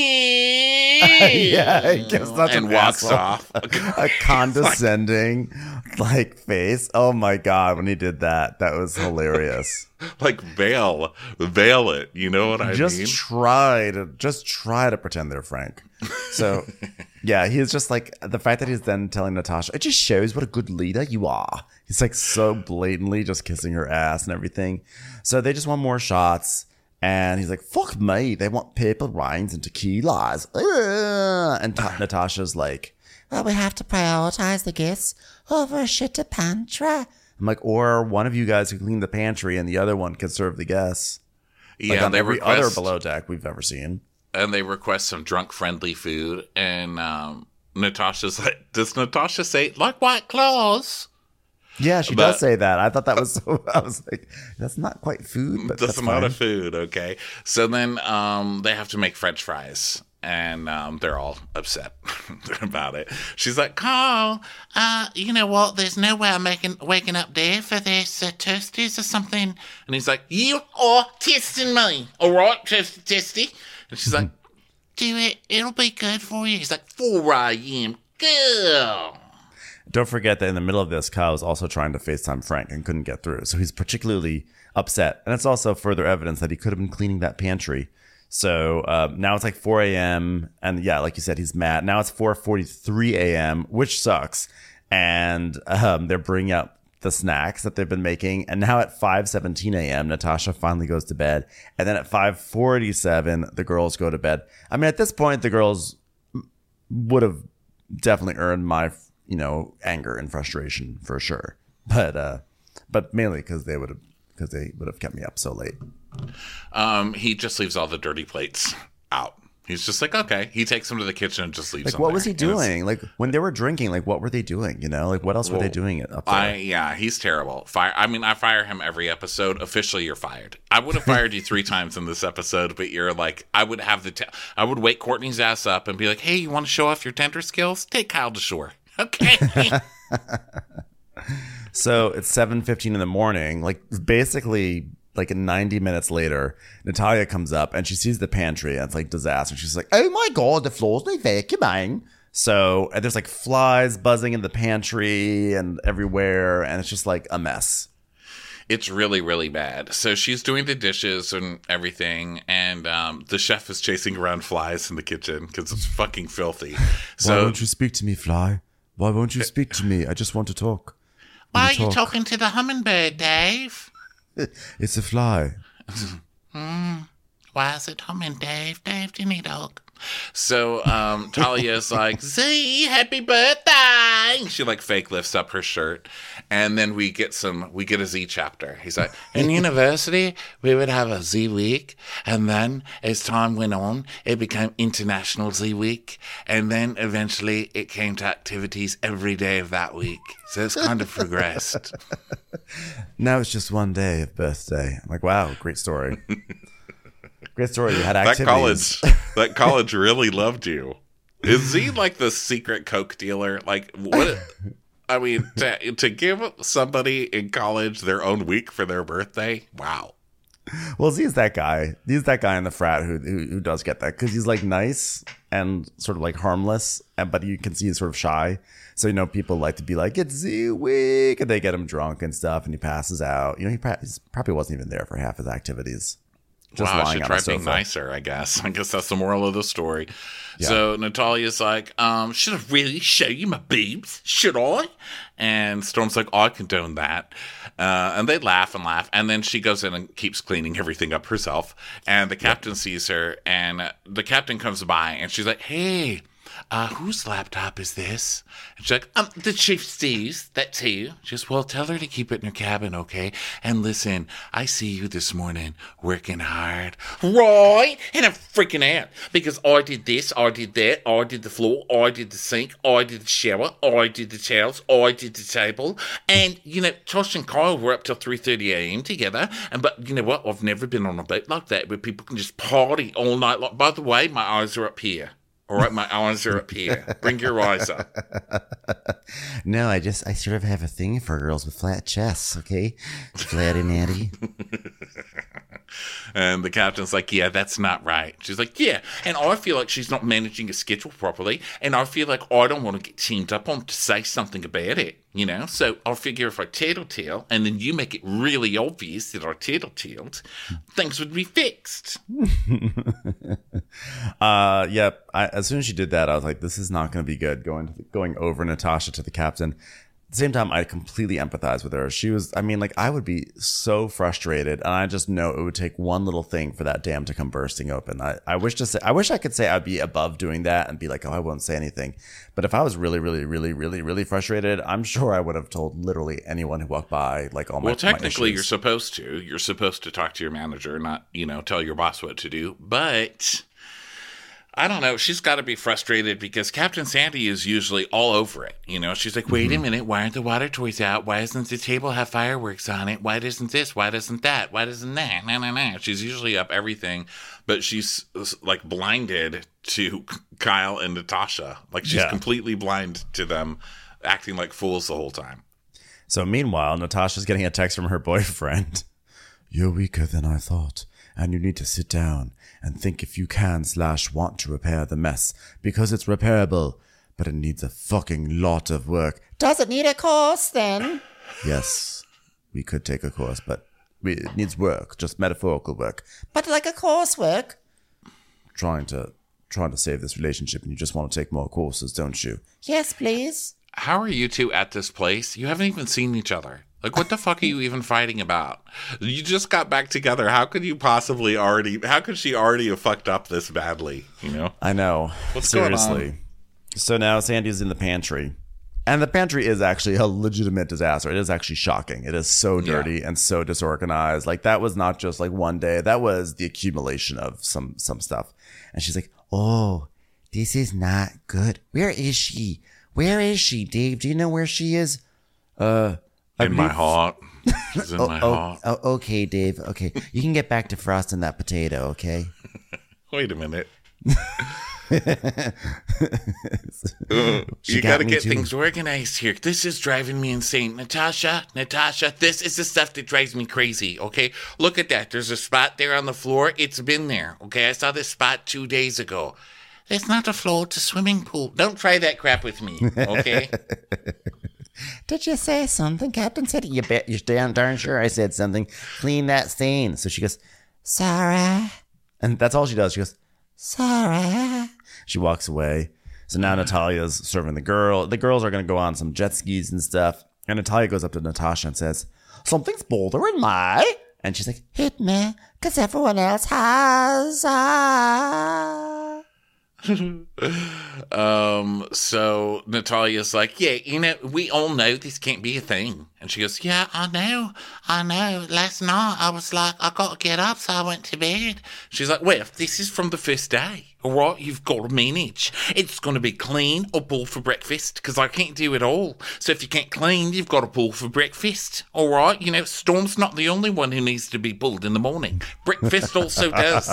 [SPEAKER 2] you.
[SPEAKER 1] Yeah, he gives such
[SPEAKER 2] and
[SPEAKER 1] an
[SPEAKER 2] walks
[SPEAKER 1] asshole.
[SPEAKER 2] off.
[SPEAKER 1] A condescending, like, face. Oh my God, when he did that, that was hilarious.
[SPEAKER 2] Like, veil, veil it. You know what I
[SPEAKER 1] just
[SPEAKER 2] mean?
[SPEAKER 1] Just try to, just try to pretend they're Frank. So, yeah, he's just like, the fact that he's then telling Natasha, it just shows what a good leader you are. He's like so blatantly just kissing her ass and everything. So they just want more shots. And he's like, fuck me. They want purple rains and tequilas. Ugh. And ta- Natasha's like,
[SPEAKER 4] well, we have to prioritize the guests over a shit to pantry.
[SPEAKER 1] I'm like, or one of you guys can clean the pantry and the other one can serve the guests.
[SPEAKER 2] Yeah,
[SPEAKER 1] like on
[SPEAKER 2] they
[SPEAKER 1] every
[SPEAKER 2] request,
[SPEAKER 1] other below deck we've ever seen.
[SPEAKER 2] And they request some drunk-friendly food. And um, Natasha's like, does Natasha say, like White Claws?
[SPEAKER 1] Yeah, she
[SPEAKER 2] but,
[SPEAKER 1] does say that. I thought that was so, I was like, that's not quite food, but that's,
[SPEAKER 2] that's not a food, okay. So then um, they have to make French fries. And um, they're all upset about it. She's like, Carl, uh, you know what? There's no way I'm making, waking up there for this uh, toasties or something. And he's like, you are testing me. All right, Toasty Testy. And she's like, do it. It'll be good for you. He's like, four a.m. Cool.
[SPEAKER 1] Don't forget that in the middle of this, Kyle was also trying to FaceTime Frank and couldn't get through. So he's particularly upset. And it's also further evidence that he could have been cleaning that pantry. So uh, now it's like four a.m. And yeah, like you said, he's mad. Now it's four forty-three a.m., which sucks. And um, they're bringing up the snacks that they've been making. And now at five seventeen a.m., Natasha finally goes to bed. And then at five forty-seven, the girls go to bed. I mean, at this point, the girls would have definitely earned my, you know, anger and frustration for sure. But uh, but mainly because they would have because they would have kept me up so late.
[SPEAKER 2] Um, he just leaves all the dirty plates out. He's just like, okay. He takes them to the kitchen and just leaves
[SPEAKER 1] Like,
[SPEAKER 2] them
[SPEAKER 1] what
[SPEAKER 2] there.
[SPEAKER 1] was he doing? Like, when they were drinking, like, what were they doing? You know, like, what else were
[SPEAKER 2] Well,
[SPEAKER 1] they doing up there?
[SPEAKER 2] I yeah, he's terrible. Fire. I mean, I fire him every episode. Officially, you're fired. I would have fired you three times in this episode, but you're like, I would have the. T- I would wake Courtney's ass up and be like, hey, you want to show off your tender skills? Take Kyle to shore. Okay.
[SPEAKER 1] So it's seven fifteen in the morning. Like, basically, like ninety minutes later, Natalia comes up and she sees the pantry and it's like disaster. She's like, oh my God, the floor's not vacuuming. So and there's like flies buzzing in the pantry and everywhere. And it's just like a mess.
[SPEAKER 2] It's really, really bad. So she's doing the dishes and everything, and um, the chef is chasing around flies in the kitchen because it's fucking filthy. So
[SPEAKER 1] Why won't you speak to me, Fly? Why won't you speak to me? I just want to talk.
[SPEAKER 2] why are
[SPEAKER 1] talk.
[SPEAKER 2] you talking to the hummingbird, Dave?
[SPEAKER 1] It's a fly.
[SPEAKER 2] Why is it humming, Dave? Dave, do you need a hug? So um, Talia's like, Z, happy birthday! And she like fake lifts up her shirt. And then we get some, we get a Z chapter. He's like, in university, we would have a Z week. And then as time went on, it became International Z week. And then eventually it came to activities every day of that week. So it's kind of progressed.
[SPEAKER 1] Now it's just one day of birthday. I'm like, wow, great story. Great story. You had
[SPEAKER 2] That
[SPEAKER 1] activities.
[SPEAKER 2] college, that college really loved you. Is he like the secret Coke dealer? Like what? I mean, to, to give somebody in college their own week for their birthday. Wow.
[SPEAKER 1] Well, he's that guy. He's that guy in the frat who who, who does get that because he's like nice and sort of like harmless, and but you can see he's sort of shy. So you know, people like to be like, "It's Z week," and they get him drunk and stuff, and he passes out. You know, he pra- he's probably wasn't even there for half his activities. Just
[SPEAKER 2] wow, I
[SPEAKER 1] lying
[SPEAKER 2] should
[SPEAKER 1] on
[SPEAKER 2] try
[SPEAKER 1] a
[SPEAKER 2] being
[SPEAKER 1] sofa.
[SPEAKER 2] nicer, I guess. I guess that's the moral of the story.
[SPEAKER 1] Yeah.
[SPEAKER 2] So Natalia's like, um, should I really show you my boobs? Should I? And Storm's like, oh, I condone that. Uh, and they laugh and laugh. And then she goes in and keeps cleaning everything up herself. And the captain sees her, and uh, the captain comes by, and she's like, hey, uh, whose laptop is this? And she's like, um, the Chief Steve's. That's who. Just, well, tell her to keep it in her cabin, okay? And listen, I see you this morning working hard. Right? And I'm freaking out because I did this, I did that, I did the floor, I did the sink, I did the shower, I did the towels, I did the table. And, you know, Tosh and Kyle were up till three thirty a.m. together. And, but, you know what? I've never been on a boat like that where people can just party all night long. By the way, my eyes are up here. All right, my eyes are up here. Bring your eyes up.
[SPEAKER 4] No, I just, I sort of have a thing for girls with flat chests, okay? Flat and natty.
[SPEAKER 2] And the captain's like, yeah, that's not right. She's like, yeah. And I feel like she's not managing a schedule properly. And I feel like I don't want to get teamed up on to say something about it, you know? So I figure if I tattletale and then you make it really obvious that I tattletaled, things would be fixed.
[SPEAKER 1] Uh, yep. I, as soon as she did that, I was like, "This is not going to be good." Going to, going over Natasha to the captain. At the same time, I completely empathize with her. She was, I mean, like, I would be so frustrated, and I just know it would take one little thing for that dam to come bursting open. I, I wish to say, I wish I could say I'd be above doing that and be like, "Oh, I won't say anything." But if I was really, really, really, really, really frustrated, I'm sure I would have told literally anyone who walked by, like, all my.
[SPEAKER 2] Well, technically,
[SPEAKER 1] my
[SPEAKER 2] you're
[SPEAKER 1] issues.
[SPEAKER 2] supposed to. You're supposed to talk to your manager, not, you know, tell your boss what to do. But I don't know. She's got to be frustrated because Captain Sandy is usually all over it. You know, she's like, wait a minute. Why aren't the water toys out? Why doesn't the table have fireworks on it? Why doesn't this? Why doesn't that? Why doesn't that? Nah, nah, nah. She's usually up everything, but she's like blinded to Kyle and Natasha. Like she's
[SPEAKER 1] Yeah.
[SPEAKER 2] completely blind to them, acting like fools the whole time.
[SPEAKER 1] So meanwhile, Natasha's getting a text from her boyfriend. You're weaker than I thought, and you need to sit down and think if you can slash want to repair the mess, because it's repairable. but it needs a fucking lot of work.
[SPEAKER 4] Does it need a course then?
[SPEAKER 1] Yes, we could take a course, but we, it needs work, just metaphorical work.
[SPEAKER 4] But like a coursework?
[SPEAKER 1] Trying to trying to save this relationship, and you just want to take more courses, don't you?
[SPEAKER 4] Yes, please.
[SPEAKER 2] How are you two at this place? You haven't even seen each other. Like, what the fuck are you even fighting about? You just got back together. How could you possibly already, how could she already have fucked up this badly, you know?
[SPEAKER 1] I know.
[SPEAKER 2] What's going on?
[SPEAKER 1] Seriously. So now Sandy's in the pantry. And the pantry is actually a legitimate disaster. It is actually shocking. It is so dirty
[SPEAKER 2] Yeah.
[SPEAKER 1] and so disorganized. Like, that was not just like one day. That was the accumulation of some some stuff. And she's like, oh, this is not good. Where is she? Where is she, Dave? Do you know where she is? Uh, I
[SPEAKER 2] In my
[SPEAKER 1] believe-
[SPEAKER 2] heart. She's in my
[SPEAKER 1] Oh,
[SPEAKER 2] heart.
[SPEAKER 1] oh, okay, Dave. Okay. You can get back to frosting that potato, okay?
[SPEAKER 2] Wait a minute.
[SPEAKER 1] She
[SPEAKER 2] You
[SPEAKER 1] got
[SPEAKER 2] got to
[SPEAKER 1] me
[SPEAKER 2] get
[SPEAKER 1] too.
[SPEAKER 2] things organized here. This is driving me insane. Natasha, Natasha, this is the stuff that drives me crazy, okay? Look at that. There's a spot there on the floor. It's been there, okay? I saw this spot two days ago. It's not a floor, it's a swimming pool. Don't try that crap with me, okay?
[SPEAKER 4] Did you say something, Captain City? You bet you're damn darn sure I said something.
[SPEAKER 1] Clean that stain. So she goes,
[SPEAKER 4] Sorry.
[SPEAKER 1] and that's all she does. She goes,
[SPEAKER 4] Sorry.
[SPEAKER 1] she walks away. So now Natalia's serving the girl. The girls are going to go on some jet skis and stuff. And Natalia goes up to Natasha and says, something's bothering me. And she's like,
[SPEAKER 4] Hit me, because everyone else has. Ah.
[SPEAKER 2] Um, so Natalia's like, yeah, you know, we all know this can't be a thing. And she goes, yeah, I know, I know. Last night I was like, I got to get up, so I went to bed. She's like, well, this is from the first day. All right, you've got to manage. It's going to be clean or pull for breakfast, because I can't do it all. So if you can't clean, you've got to pull for breakfast. All right, you know, Storm's not the only one who needs to be pulled in the morning. Breakfast also does.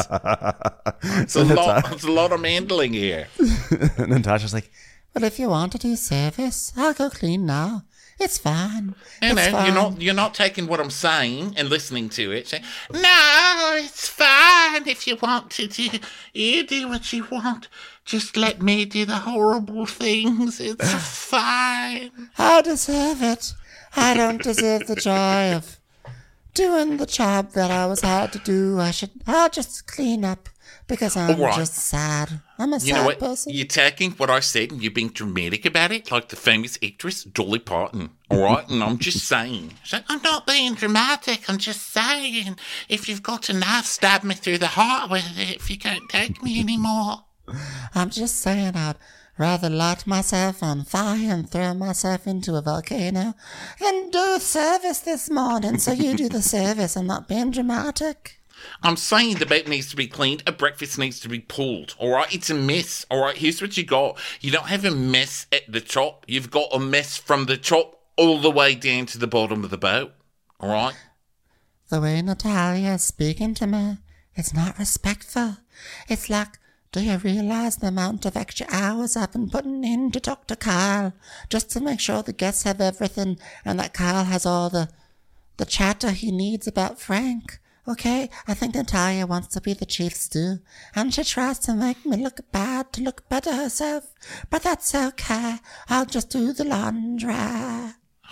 [SPEAKER 2] It's a lot, it's a lot of mandling here.
[SPEAKER 1] Natasha's like,
[SPEAKER 4] Well, if you want to do service, I'll go clean now. It's fine.
[SPEAKER 2] You
[SPEAKER 4] It's
[SPEAKER 2] know,
[SPEAKER 4] fine.
[SPEAKER 2] you're not you're not taking what I'm saying and listening to it. Saying, no, it's fine. If you want to do, you do what you want. Just let me do the horrible things. It's fine.
[SPEAKER 4] I deserve it. I don't deserve the joy of doing the job that I was hired to do. I should. I'll just clean up because I'm
[SPEAKER 2] All right.
[SPEAKER 4] just sad. I'm a
[SPEAKER 2] You
[SPEAKER 4] sad
[SPEAKER 2] know what?
[SPEAKER 4] person.
[SPEAKER 2] You're taking what I said and you're being dramatic about it, like the famous actress Dolly Parton. All right, and I'm just saying. So I'm not being dramatic. I'm just saying. If you've got a knife, stab me through the heart with it. If you can't take me anymore.
[SPEAKER 4] I'm just saying I'd rather light myself on fire and throw myself into a volcano than do service this morning. So you do the service. I'm not being dramatic.
[SPEAKER 2] I'm saying the bed needs to be cleaned, a breakfast needs to be pulled, all right? It's a mess, all right? Here's what you got. You don't have a mess at the top. You've got a mess from the top all the way down to the bottom of the boat, all right?
[SPEAKER 4] The way Natalia is speaking to me, it's not respectful. It's like, do you realize the amount of extra hours I've been putting in to talk to Kyle just to make sure the guests have everything and that Kyle has all the the chatter he needs about Frank? Okay, I think Natalia wants to be the chief stew, and she tries to make me look bad to look better herself, but that's okay. I'll just do the laundry.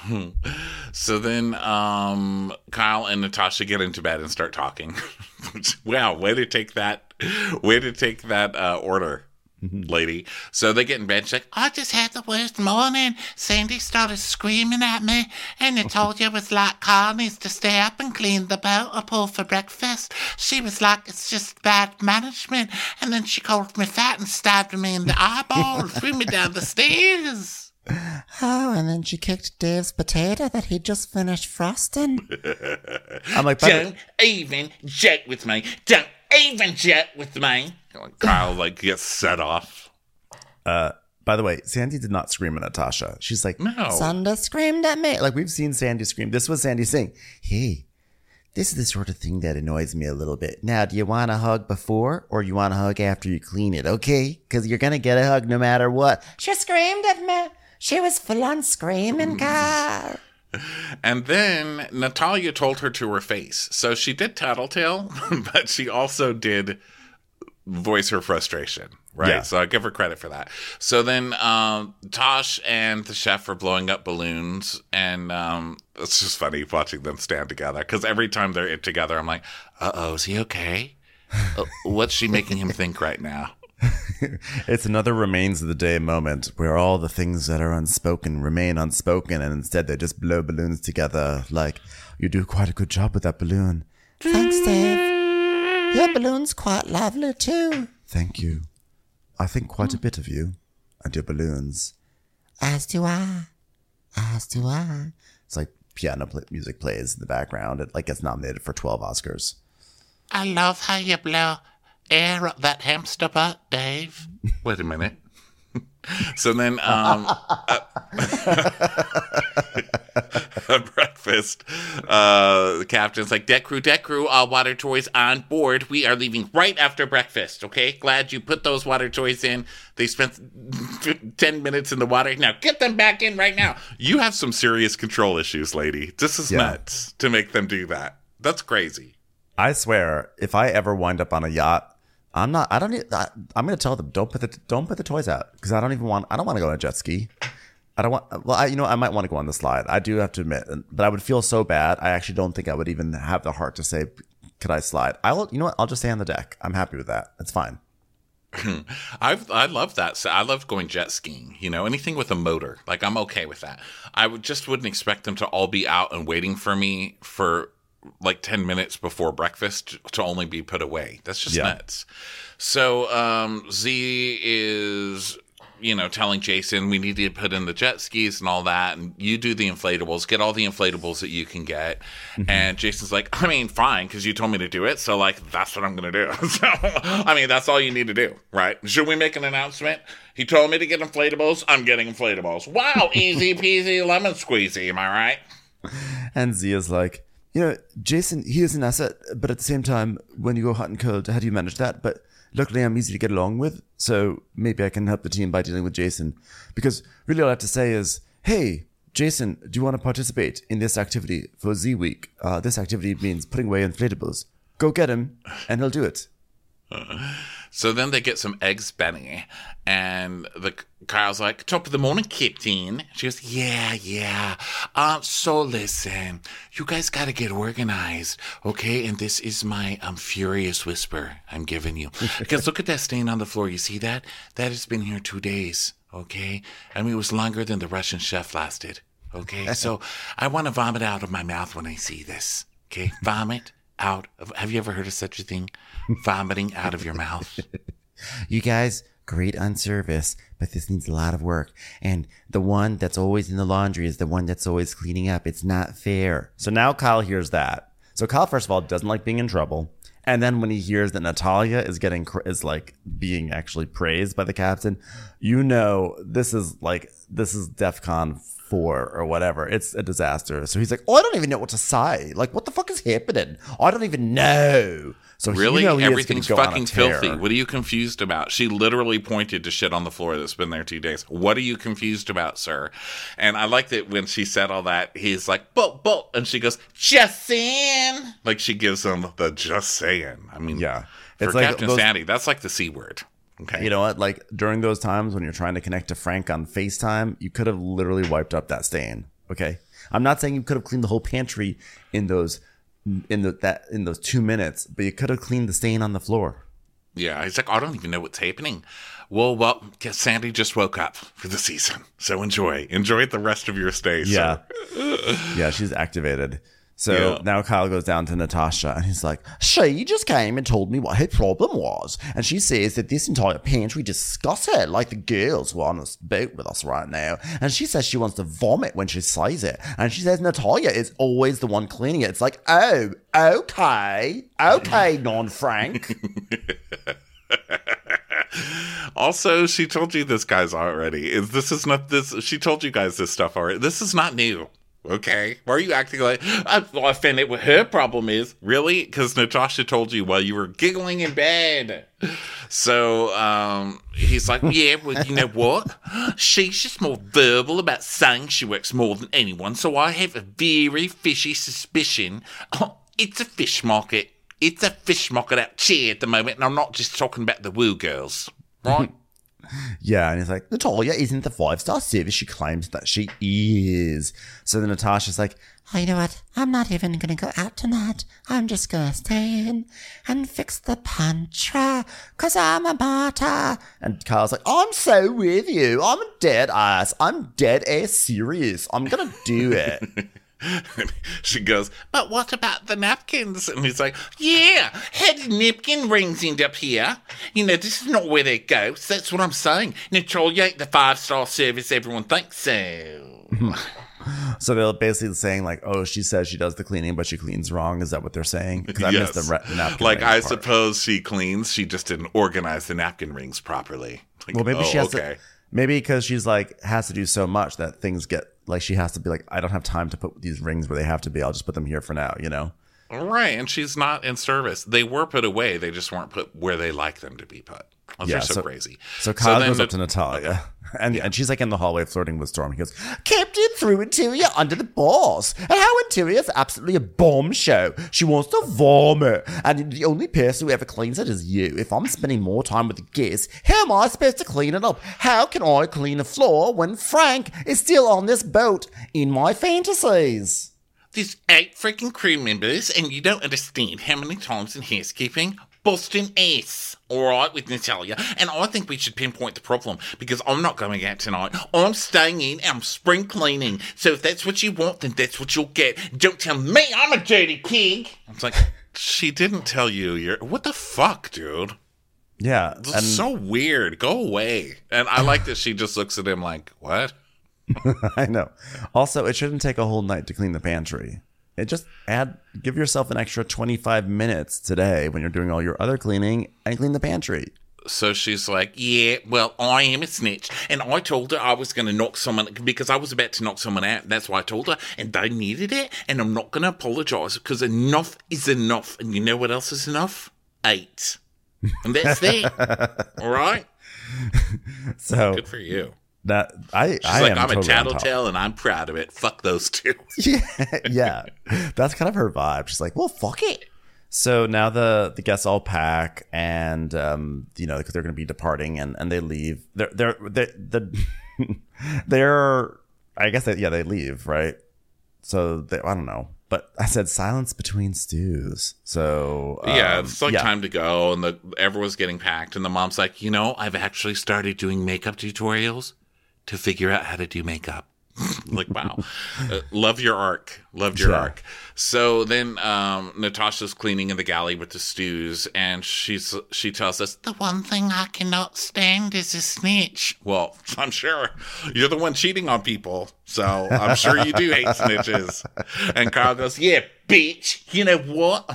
[SPEAKER 2] So then um, Kyle and Natasha get into bed and start talking. Wow, way to take that, way to take that uh, order, lady. So they get in bed. She's like, I just had the worst morning. Sandy started screaming at me, and Natalia was like, Kyle needs to stay up and clean the boat or pull for breakfast. She was like, it's just bad management. And then she called me fat and stabbed me in the eyeball and threw me down the stairs.
[SPEAKER 4] Oh, and then she kicked Dave's potato that he just finished frosting.
[SPEAKER 1] I'm like, by the-
[SPEAKER 2] Don't even joke with me. Don't even joke with me. Kyle like gets set off.
[SPEAKER 1] by the way, Sandy did not scream at Natasha. She's like,
[SPEAKER 2] No.
[SPEAKER 4] Sunday screamed at me.
[SPEAKER 1] like, we've seen Sandy scream. This was Sandy saying, hey, this is the sort of thing that annoys me a little bit. Now, do you want a hug before or you want a hug after you clean it? Okay? Because you're going to get a hug no matter what.
[SPEAKER 4] She screamed at me. She was full on screaming, Kyle.
[SPEAKER 2] And then Natalia told her to her face. So she did tattletale, but she also did voice her frustration, right?
[SPEAKER 1] Yeah.
[SPEAKER 2] So I give her credit for that. So then um, Tosh and the chef are blowing up balloons, and um, it's just funny watching them stand together because every time they're together, I'm like, uh-oh, is he okay? uh, what's she making him think right now?
[SPEAKER 1] It's another remains of the day moment where all the things that are unspoken remain unspoken, and instead they just blow balloons together. Like, you do quite a good job with that balloon.
[SPEAKER 4] Thanks, Dave. Your balloon's quite lovely, too.
[SPEAKER 1] Thank you. I think quite a bit of you and your balloons.
[SPEAKER 4] As do I. As do I.
[SPEAKER 1] It's like piano play- music plays in the background. It like gets nominated for twelve Oscars.
[SPEAKER 2] I love how you blow air up that hamster butt, Dave. Wait a minute. So then, um, at, at breakfast, uh, the captain's like, deck crew, deck crew, all water toys on board. We are leaving right after breakfast, okay? Glad you put those water toys in. They spent ten minutes in the water. Now get them back in right now. You have some serious control issues, lady. This is
[SPEAKER 1] Yeah.
[SPEAKER 2] nuts to make them do that. That's crazy.
[SPEAKER 1] I swear, if I ever wind up on a yacht, I'm not. I don't. Need, I, I'm going to tell them don't put the don't put the toys out because I don't even want. I don't want to go on a jet ski. I don't want. Well, I, you know, I might want to go on the slide. I do have to admit, but I would feel so bad. I actually don't think I would even have the heart to say, "Could I slide?" I'll. You know what? I'll just stay on the deck. I'm happy with that. It's fine.
[SPEAKER 2] I've, I love that. So I love going jet skiing, you know, anything with a motor. Like, I'm okay with that. I would just wouldn't expect them to all be out and waiting for me for like ten minutes before breakfast to only be put away. That's just
[SPEAKER 1] Yeah.
[SPEAKER 2] nuts. So um, Z is, you know, telling Jason we need to put in the jet skis and all that. And you do the inflatables, get all the inflatables that you can get. And Jason's like, I mean, fine, because you told me to do it. So, like, that's what I'm going to do. So, I mean, that's all you need to do, right? Should we make an announcement? He told me to get inflatables. I'm getting inflatables. Wow, easy peasy lemon squeezy. Am I right?
[SPEAKER 1] And Zia's like, you know, Jason, he is an asset, but at the same time, when you go hot and cold, how do you manage that? But luckily, I'm easy to get along with, so maybe I can help the team by dealing with Jason. Because really all I have to say is, hey, Jason, do you want to participate in this activity for Z Week? Uh, this activity means putting away inflatables. Go get him, and he'll do it.
[SPEAKER 2] So then they get some eggs Benny, and the Kyle's like, top of the morning, Captain. She goes, yeah, yeah. Um, so listen, you guys got to get organized, okay? And this is my um furious whisper I'm giving you. Because look at that stain on the floor. You see that? That has been here two days, okay? I mean, it was longer than the Russian chef lasted, okay? So I want to vomit out of my mouth when I see this, okay? Vomit out of, have you ever heard of such a thing? Vomiting out of your mouth.
[SPEAKER 1] You guys, great on service, but this needs a lot of work. And the one that's always in the laundry is the one that's always cleaning up. It's not fair. So now Kyle hears that. So Kyle, first of all, doesn't like being in trouble. And then when he hears that Natalia is getting, is like being actually praised by the captain, you know, this is like, this is DEFCON four or whatever. It's a disaster. So he's like, oh, I don't even know what to say. Like, what the fuck is happening? I don't even know. So
[SPEAKER 2] really,
[SPEAKER 1] you know he
[SPEAKER 2] everything's
[SPEAKER 1] is gonna go on a
[SPEAKER 2] fucking
[SPEAKER 1] tear.
[SPEAKER 2] filthy. What are you confused about? She literally pointed to shit on the floor that's been there two days. What are you confused about, sir? And I like that when she said all that, he's like, "But, but," and she goes, "Just saying." Like she gives him the "just saying." I mean,
[SPEAKER 1] Yeah.
[SPEAKER 2] for
[SPEAKER 1] It's like
[SPEAKER 2] Captain
[SPEAKER 1] those-
[SPEAKER 2] Sandy, that's like the c word. Okay,
[SPEAKER 1] You know what? Like during those times when you're trying to connect to Frank on FaceTime, you could have literally wiped up that stain. Okay. I'm not saying you could have cleaned the whole pantry in those in the that in those two minutes, but you could have cleaned the stain on the floor.
[SPEAKER 2] Yeah, he's like, I don't even know what's happening. Well, well, guess Sandy just woke up for the season, so enjoy, enjoy the rest of your stay.
[SPEAKER 1] Yeah.
[SPEAKER 2] Sir.
[SPEAKER 1] Yeah, she's activated. So
[SPEAKER 2] Yeah.
[SPEAKER 1] now Kyle goes down to Natasha and he's like, she just came and told me what her problem was. And she says that this entire pantry disgusts her like the girls who are on this boat with us right now. And she says she wants to vomit when she says it. And she says Natalia is always the one cleaning it. It's like, oh, okay. Okay, non-Frank.
[SPEAKER 2] Also, she told you this, guys, already. Is this is not this? She told you guys this stuff already. This is not new. Okay, why are you acting like I'm offended? What her problem is, really? Because Natasha told you while you were giggling in bed. So um, he's like, yeah, well, you know what? She's just more verbal about saying she works more than anyone. So I have a very fishy suspicion. Oh, it's a fish market. it's a fishmonger out chair at the moment, and I'm not just talking about the woo girls, right?
[SPEAKER 1] Yeah, and he's like, Natalia isn't the five-star service she claims that she is. So then Natasha's like,
[SPEAKER 4] Oh, you know what? I'm not even going to go out tonight. I'm just going to stay in and fix the pantry, because I'm a martyr.
[SPEAKER 1] and Carl's like, I'm so with you. I'm a dead ass. I'm dead ass serious. I'm going to do it.
[SPEAKER 2] She goes, but what about the napkins? And he's like, yeah, how did napkin rings end up here? You know, this is not where they go. So that's what I'm saying. Natalia ain't the five-star service everyone thinks so.
[SPEAKER 1] So they're basically saying like, oh, she says she does the cleaning, but she cleans wrong. Is that what they're saying? Because I
[SPEAKER 2] Yes.
[SPEAKER 1] missed the, re- the napkin
[SPEAKER 2] Like,
[SPEAKER 1] ring
[SPEAKER 2] I
[SPEAKER 1] part.
[SPEAKER 2] suppose she cleans. She just didn't organize the napkin rings properly. Like,
[SPEAKER 1] Well, maybe
[SPEAKER 2] oh,
[SPEAKER 1] she has
[SPEAKER 2] okay.
[SPEAKER 1] to. Maybe because she's like has to do so much that things get like she has to be like, I don't have time to put these rings where they have to be. I'll just put them here for now. You know.
[SPEAKER 2] Right, and she's not in service. They were put away. They just weren't put where they like them to be put. Oh,
[SPEAKER 1] Yeah,
[SPEAKER 2] they're so,
[SPEAKER 1] so-
[SPEAKER 2] crazy.
[SPEAKER 1] So Kyle
[SPEAKER 2] then
[SPEAKER 1] goes
[SPEAKER 2] the-
[SPEAKER 1] up to Natalia, and and she's like in the hallway flirting with Storm. He goes, Captain threw Interior under the bus, and how Interior's absolutely a bomb show. She wants to vomit, and the only person who ever cleans it is you. If I'm spending more time with the guests, how am I supposed to clean it up? How can I clean the floor when Frank is still on this boat in my fantasies?
[SPEAKER 2] There's eight freaking crew members, and you don't understand how many times in housekeeping busting ass, all right, with Natalia. And I think we should pinpoint the problem, because I'm not going out tonight. I'm staying in, and I'm spring cleaning. So if that's what you want, then that's what you'll get. Don't tell me I'm a dirty pig. I was like, she didn't tell you you're... What the fuck, dude?
[SPEAKER 1] Yeah,
[SPEAKER 2] This
[SPEAKER 1] and
[SPEAKER 2] is so weird. Go away. And I like that she just looks at him like, what?
[SPEAKER 1] I know. Also, it shouldn't take a whole night to clean the pantry. It just add, give yourself an extra twenty-five minutes today when you're doing all your other cleaning and clean the pantry.
[SPEAKER 2] So she's like, yeah, well, I am a snitch. And I told her I was going to knock someone, because I was about to knock someone out. That's why I told her. And they needed it. And I'm not going to apologize, because enough is enough. And you know what else is enough? Eight. And that's it. All right?
[SPEAKER 1] So
[SPEAKER 2] Good for you.
[SPEAKER 1] that I,
[SPEAKER 2] She's
[SPEAKER 1] I
[SPEAKER 2] like,
[SPEAKER 1] am
[SPEAKER 2] I'm
[SPEAKER 1] totally
[SPEAKER 2] a
[SPEAKER 1] on top.
[SPEAKER 2] tattletale and I'm proud of it. Fuck those two.
[SPEAKER 1] Yeah, yeah, that's kind of her vibe. She's like, well, fuck it. So now the the guests all pack, and um, you know, because they're going to be departing, and, and they leave. They're they're they're the they're I guess they, yeah they leave, right? So they, I don't know, but I said silence between stews. So um,
[SPEAKER 2] Yeah, it's like
[SPEAKER 1] yeah.
[SPEAKER 2] time to go, and the everyone's getting packed, and the mom's like, you know, I've actually started doing makeup tutorials to figure out how to do makeup. Like, wow. Uh, love your arc. Loved your
[SPEAKER 1] Yeah.
[SPEAKER 2] arc. So then um, Natasha's cleaning in the galley with the stews, and she's she tells us, the one thing I cannot stand is a snitch. Well, I'm sure you're the one cheating on people, so I'm sure you do hate snitches. And Carl goes, yeah, bitch. You know what?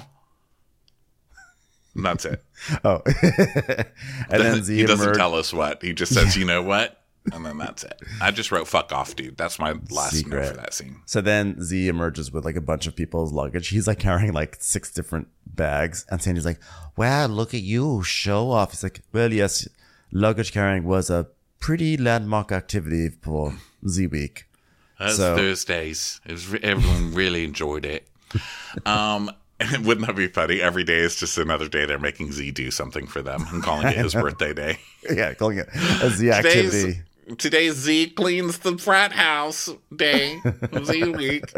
[SPEAKER 2] And that's it.
[SPEAKER 1] Oh, and then Z
[SPEAKER 2] he doesn't
[SPEAKER 1] emerged-
[SPEAKER 2] tell us what. He just says, you know what? And then that's it. I just wrote fuck off, dude. That's my last
[SPEAKER 1] Secret.
[SPEAKER 2] note for that scene.
[SPEAKER 1] So then Z emerges with like a bunch of people's luggage. He's like carrying like six different bags. And Sandy's like, wow, look at you, show off. He's like, well, yes, luggage carrying was a pretty landmark activity for Z Week.
[SPEAKER 2] That's
[SPEAKER 1] So-
[SPEAKER 2] Thursdays. It was re- everyone really enjoyed it. Um, and wouldn't that be funny? Every day is just another day they're making Z do something for them and calling it his birthday day.
[SPEAKER 1] Yeah, calling it a Z activity.
[SPEAKER 2] Today's, today's Z cleans the frat house day. Z week.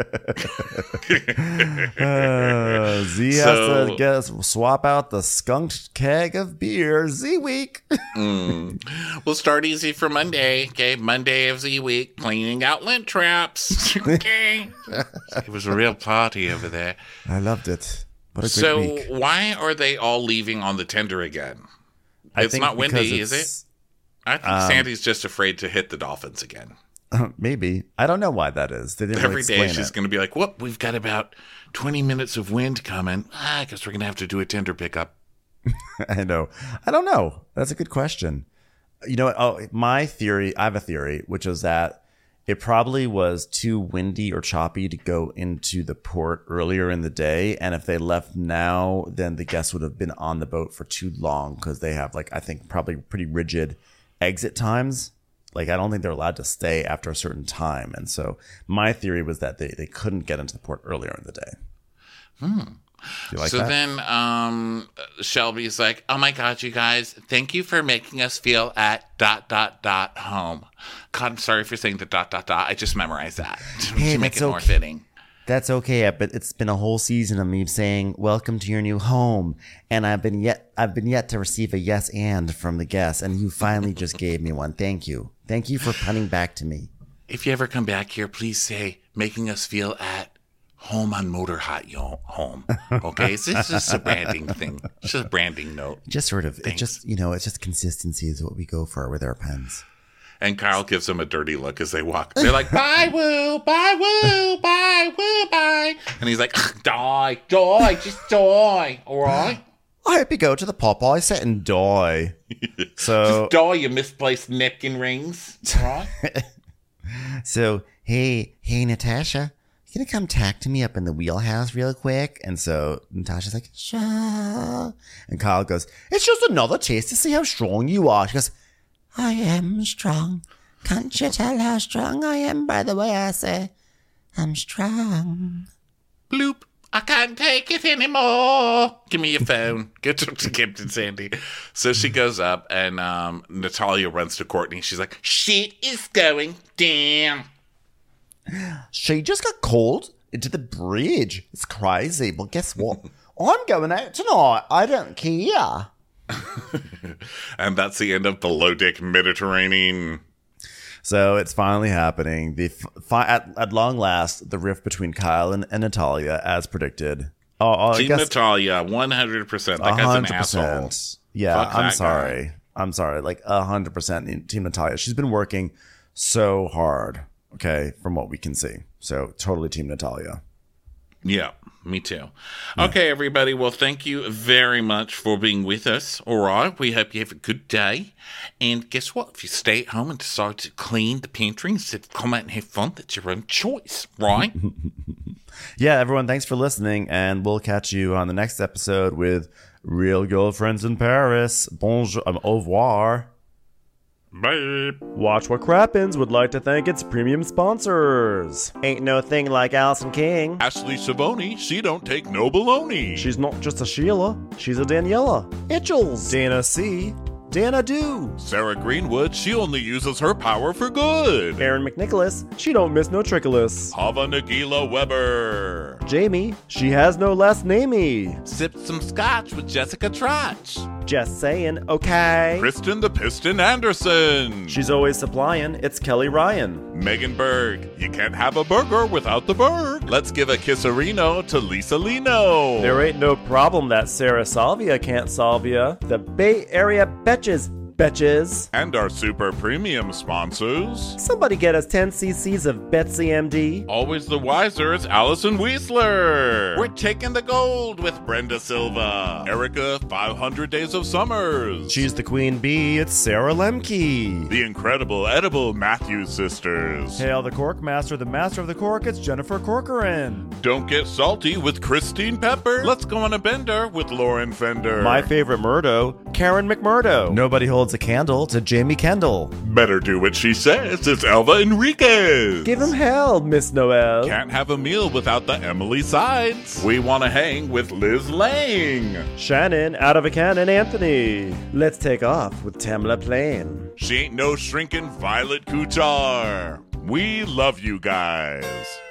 [SPEAKER 1] Uh, Z has
[SPEAKER 2] So-
[SPEAKER 1] to get swap out the skunked keg of beer. Z Week.
[SPEAKER 2] We'll start easy for Monday. Okay, Monday of Z week, cleaning out lint traps. Okay. It was a real party over there.
[SPEAKER 1] I loved it. What a great
[SPEAKER 2] So
[SPEAKER 1] week.
[SPEAKER 2] why are they all leaving on the tender again?
[SPEAKER 1] I
[SPEAKER 2] It's
[SPEAKER 1] think
[SPEAKER 2] not windy,
[SPEAKER 1] because
[SPEAKER 2] is it?
[SPEAKER 1] it's-
[SPEAKER 2] I think Sandy's just afraid to hit the dolphins again.
[SPEAKER 1] Maybe. I don't know why that is. They didn't really
[SPEAKER 2] Every day
[SPEAKER 1] explain
[SPEAKER 2] she's
[SPEAKER 1] it.
[SPEAKER 2] going to be like, whoop, we've got about twenty minutes of wind coming. Ah, I guess we're going to have to do a tender pickup.
[SPEAKER 1] I know. I don't know. That's a good question. You know, oh, my theory, I have a theory, which is that it probably was too windy or choppy to go into the port earlier in the day. And if they left now, then the guests would have been on the boat for too long because they have, like, I think probably pretty rigid exit times. Like, I don't think they're allowed to stay after a certain time. And so my theory was that they, they couldn't get into the port earlier in the day. You like
[SPEAKER 2] so
[SPEAKER 1] that?
[SPEAKER 2] then um, Shelby's like, oh my God, you guys, thank you for making us feel at dot, dot, dot home. God, I'm sorry for saying the dot, dot, dot. I just memorized that to,
[SPEAKER 1] Hey,
[SPEAKER 2] to make
[SPEAKER 1] that's
[SPEAKER 2] it more
[SPEAKER 1] okay.
[SPEAKER 2] fitting.
[SPEAKER 1] That's okay, but it's been a whole season of me saying "Welcome to your new home," and I've been yet I've been yet to receive a yes and from the guests, and you finally just gave me one. Thank you, thank you for punning back to me.
[SPEAKER 2] If you ever come back here, please say, making us feel at home on Motor Hot Yo- Home. Okay? It's just, just a branding thing. It's just a branding note.
[SPEAKER 1] Just sort of, it
[SPEAKER 2] Thanks.
[SPEAKER 1] just you know, it's just consistency is what we go for with our pens.
[SPEAKER 2] And Kyle gives them a dirty look as they walk. They're like, bye, woo, bye, woo, bye, woo, bye. And he's like, die, die, just die, all right?
[SPEAKER 1] I hope you go to the Popeye set and die. So,
[SPEAKER 2] Just die, you misplaced napkin rings, all right?
[SPEAKER 1] so hey, hey, Natasha, you gonna come talk to me up in the wheelhouse real quick? And so Natasha's like, sure. And Kyle goes, it's just another test to see how strong you are. She goes,
[SPEAKER 4] I am strong. Can't you tell how strong I am by the way I say I'm strong?
[SPEAKER 2] Bloop. I can't take it anymore. Give me your phone. Get to, to Captain Sandy. So she goes up, and um, Natalia runs to Courtney. She's like, shit is going down.
[SPEAKER 1] she just got called into the bridge. It's crazy. But guess what? I'm going out tonight. I don't care.
[SPEAKER 2] And that's the end of Below Deck Mediterranean.
[SPEAKER 1] So it's finally happening. The fi- at, at long last, the rift between Kyle and, and Natalia, as predicted. Oh, oh, I
[SPEAKER 2] Team
[SPEAKER 1] guess
[SPEAKER 2] Natalia, one hundred percent. That
[SPEAKER 1] a
[SPEAKER 2] guy's an
[SPEAKER 1] hundred
[SPEAKER 2] asshole.
[SPEAKER 1] percent. Yeah,
[SPEAKER 2] Fuck
[SPEAKER 1] I'm
[SPEAKER 2] that
[SPEAKER 1] sorry.
[SPEAKER 2] guy.
[SPEAKER 1] I'm sorry. Like a hundred percent in Team Natalia. She's been working so hard. Okay, from what we can see. So totally Team Natalia.
[SPEAKER 2] Yeah, me too. Okay, everybody. Well, thank you very much for being with us. All right. We hope you have a good day. And guess what? If you stay at home and decide to clean the pantry instead of come out and have fun, that's your own choice, right?
[SPEAKER 1] Yeah, everyone, thanks for listening, and we'll catch you on the next episode with Real Girlfriends in Paris. Bonjour, um, au revoir.
[SPEAKER 2] Bye.
[SPEAKER 1] Watch What Crappens would like to thank its premium sponsors. Ain't no thing like Allison King.
[SPEAKER 5] Ashley Savoni, she don't take no baloney.
[SPEAKER 1] She's not just a Sheila, she's a Daniela. Itchels. Dana C. Dana Do.
[SPEAKER 5] Sarah Greenwood, she only uses her power for good.
[SPEAKER 1] Aaron McNicholas. She don't miss no trickolas.
[SPEAKER 5] Hava Nagila Weber.
[SPEAKER 1] Jamie. She has no last namey.
[SPEAKER 5] Sipped some scotch with Jessica Trotch.
[SPEAKER 1] Just saying, okay.
[SPEAKER 5] Kristen the Piston Anderson.
[SPEAKER 1] She's always supplying. It's Kelly Ryan.
[SPEAKER 5] Megan Berg. You can't have a burger without the Berg. Let's give a kisserino to Lisa Lino.
[SPEAKER 1] There ain't no problem that Sarah Salvia can't solve ya. The Bay Area Betches, betches.
[SPEAKER 5] And our super premium sponsors.
[SPEAKER 1] Somebody get us ten cc's of Betsy M D.
[SPEAKER 5] Always the wiser is Allison Weisler. We're taking the gold with Brenda Silva. Erica, five hundred Days of Summers.
[SPEAKER 1] She's the queen bee, it's Sarah Lemke.
[SPEAKER 5] The incredible edible Matthews sisters.
[SPEAKER 1] Hail the cork master, the master of the cork, it's Jennifer Corcoran.
[SPEAKER 5] Don't get salty with Christine Pepper. Let's go on a bender with Lauren Fender.
[SPEAKER 1] My favorite Murdo, Karen McMurdo. Nobody holds a candle to Jamie Kendall.
[SPEAKER 5] Better do what she says. It's Elva Enriquez.
[SPEAKER 1] Give him hell, Miss Noel.
[SPEAKER 5] Can't have a meal without the Emily Sides.
[SPEAKER 2] We want to hang with Liz Lang.
[SPEAKER 1] Shannon, out of a cannon, Anthony. Let's take off with Tamla Plain.
[SPEAKER 5] She ain't no shrinking Violet Kuchar. We love you guys.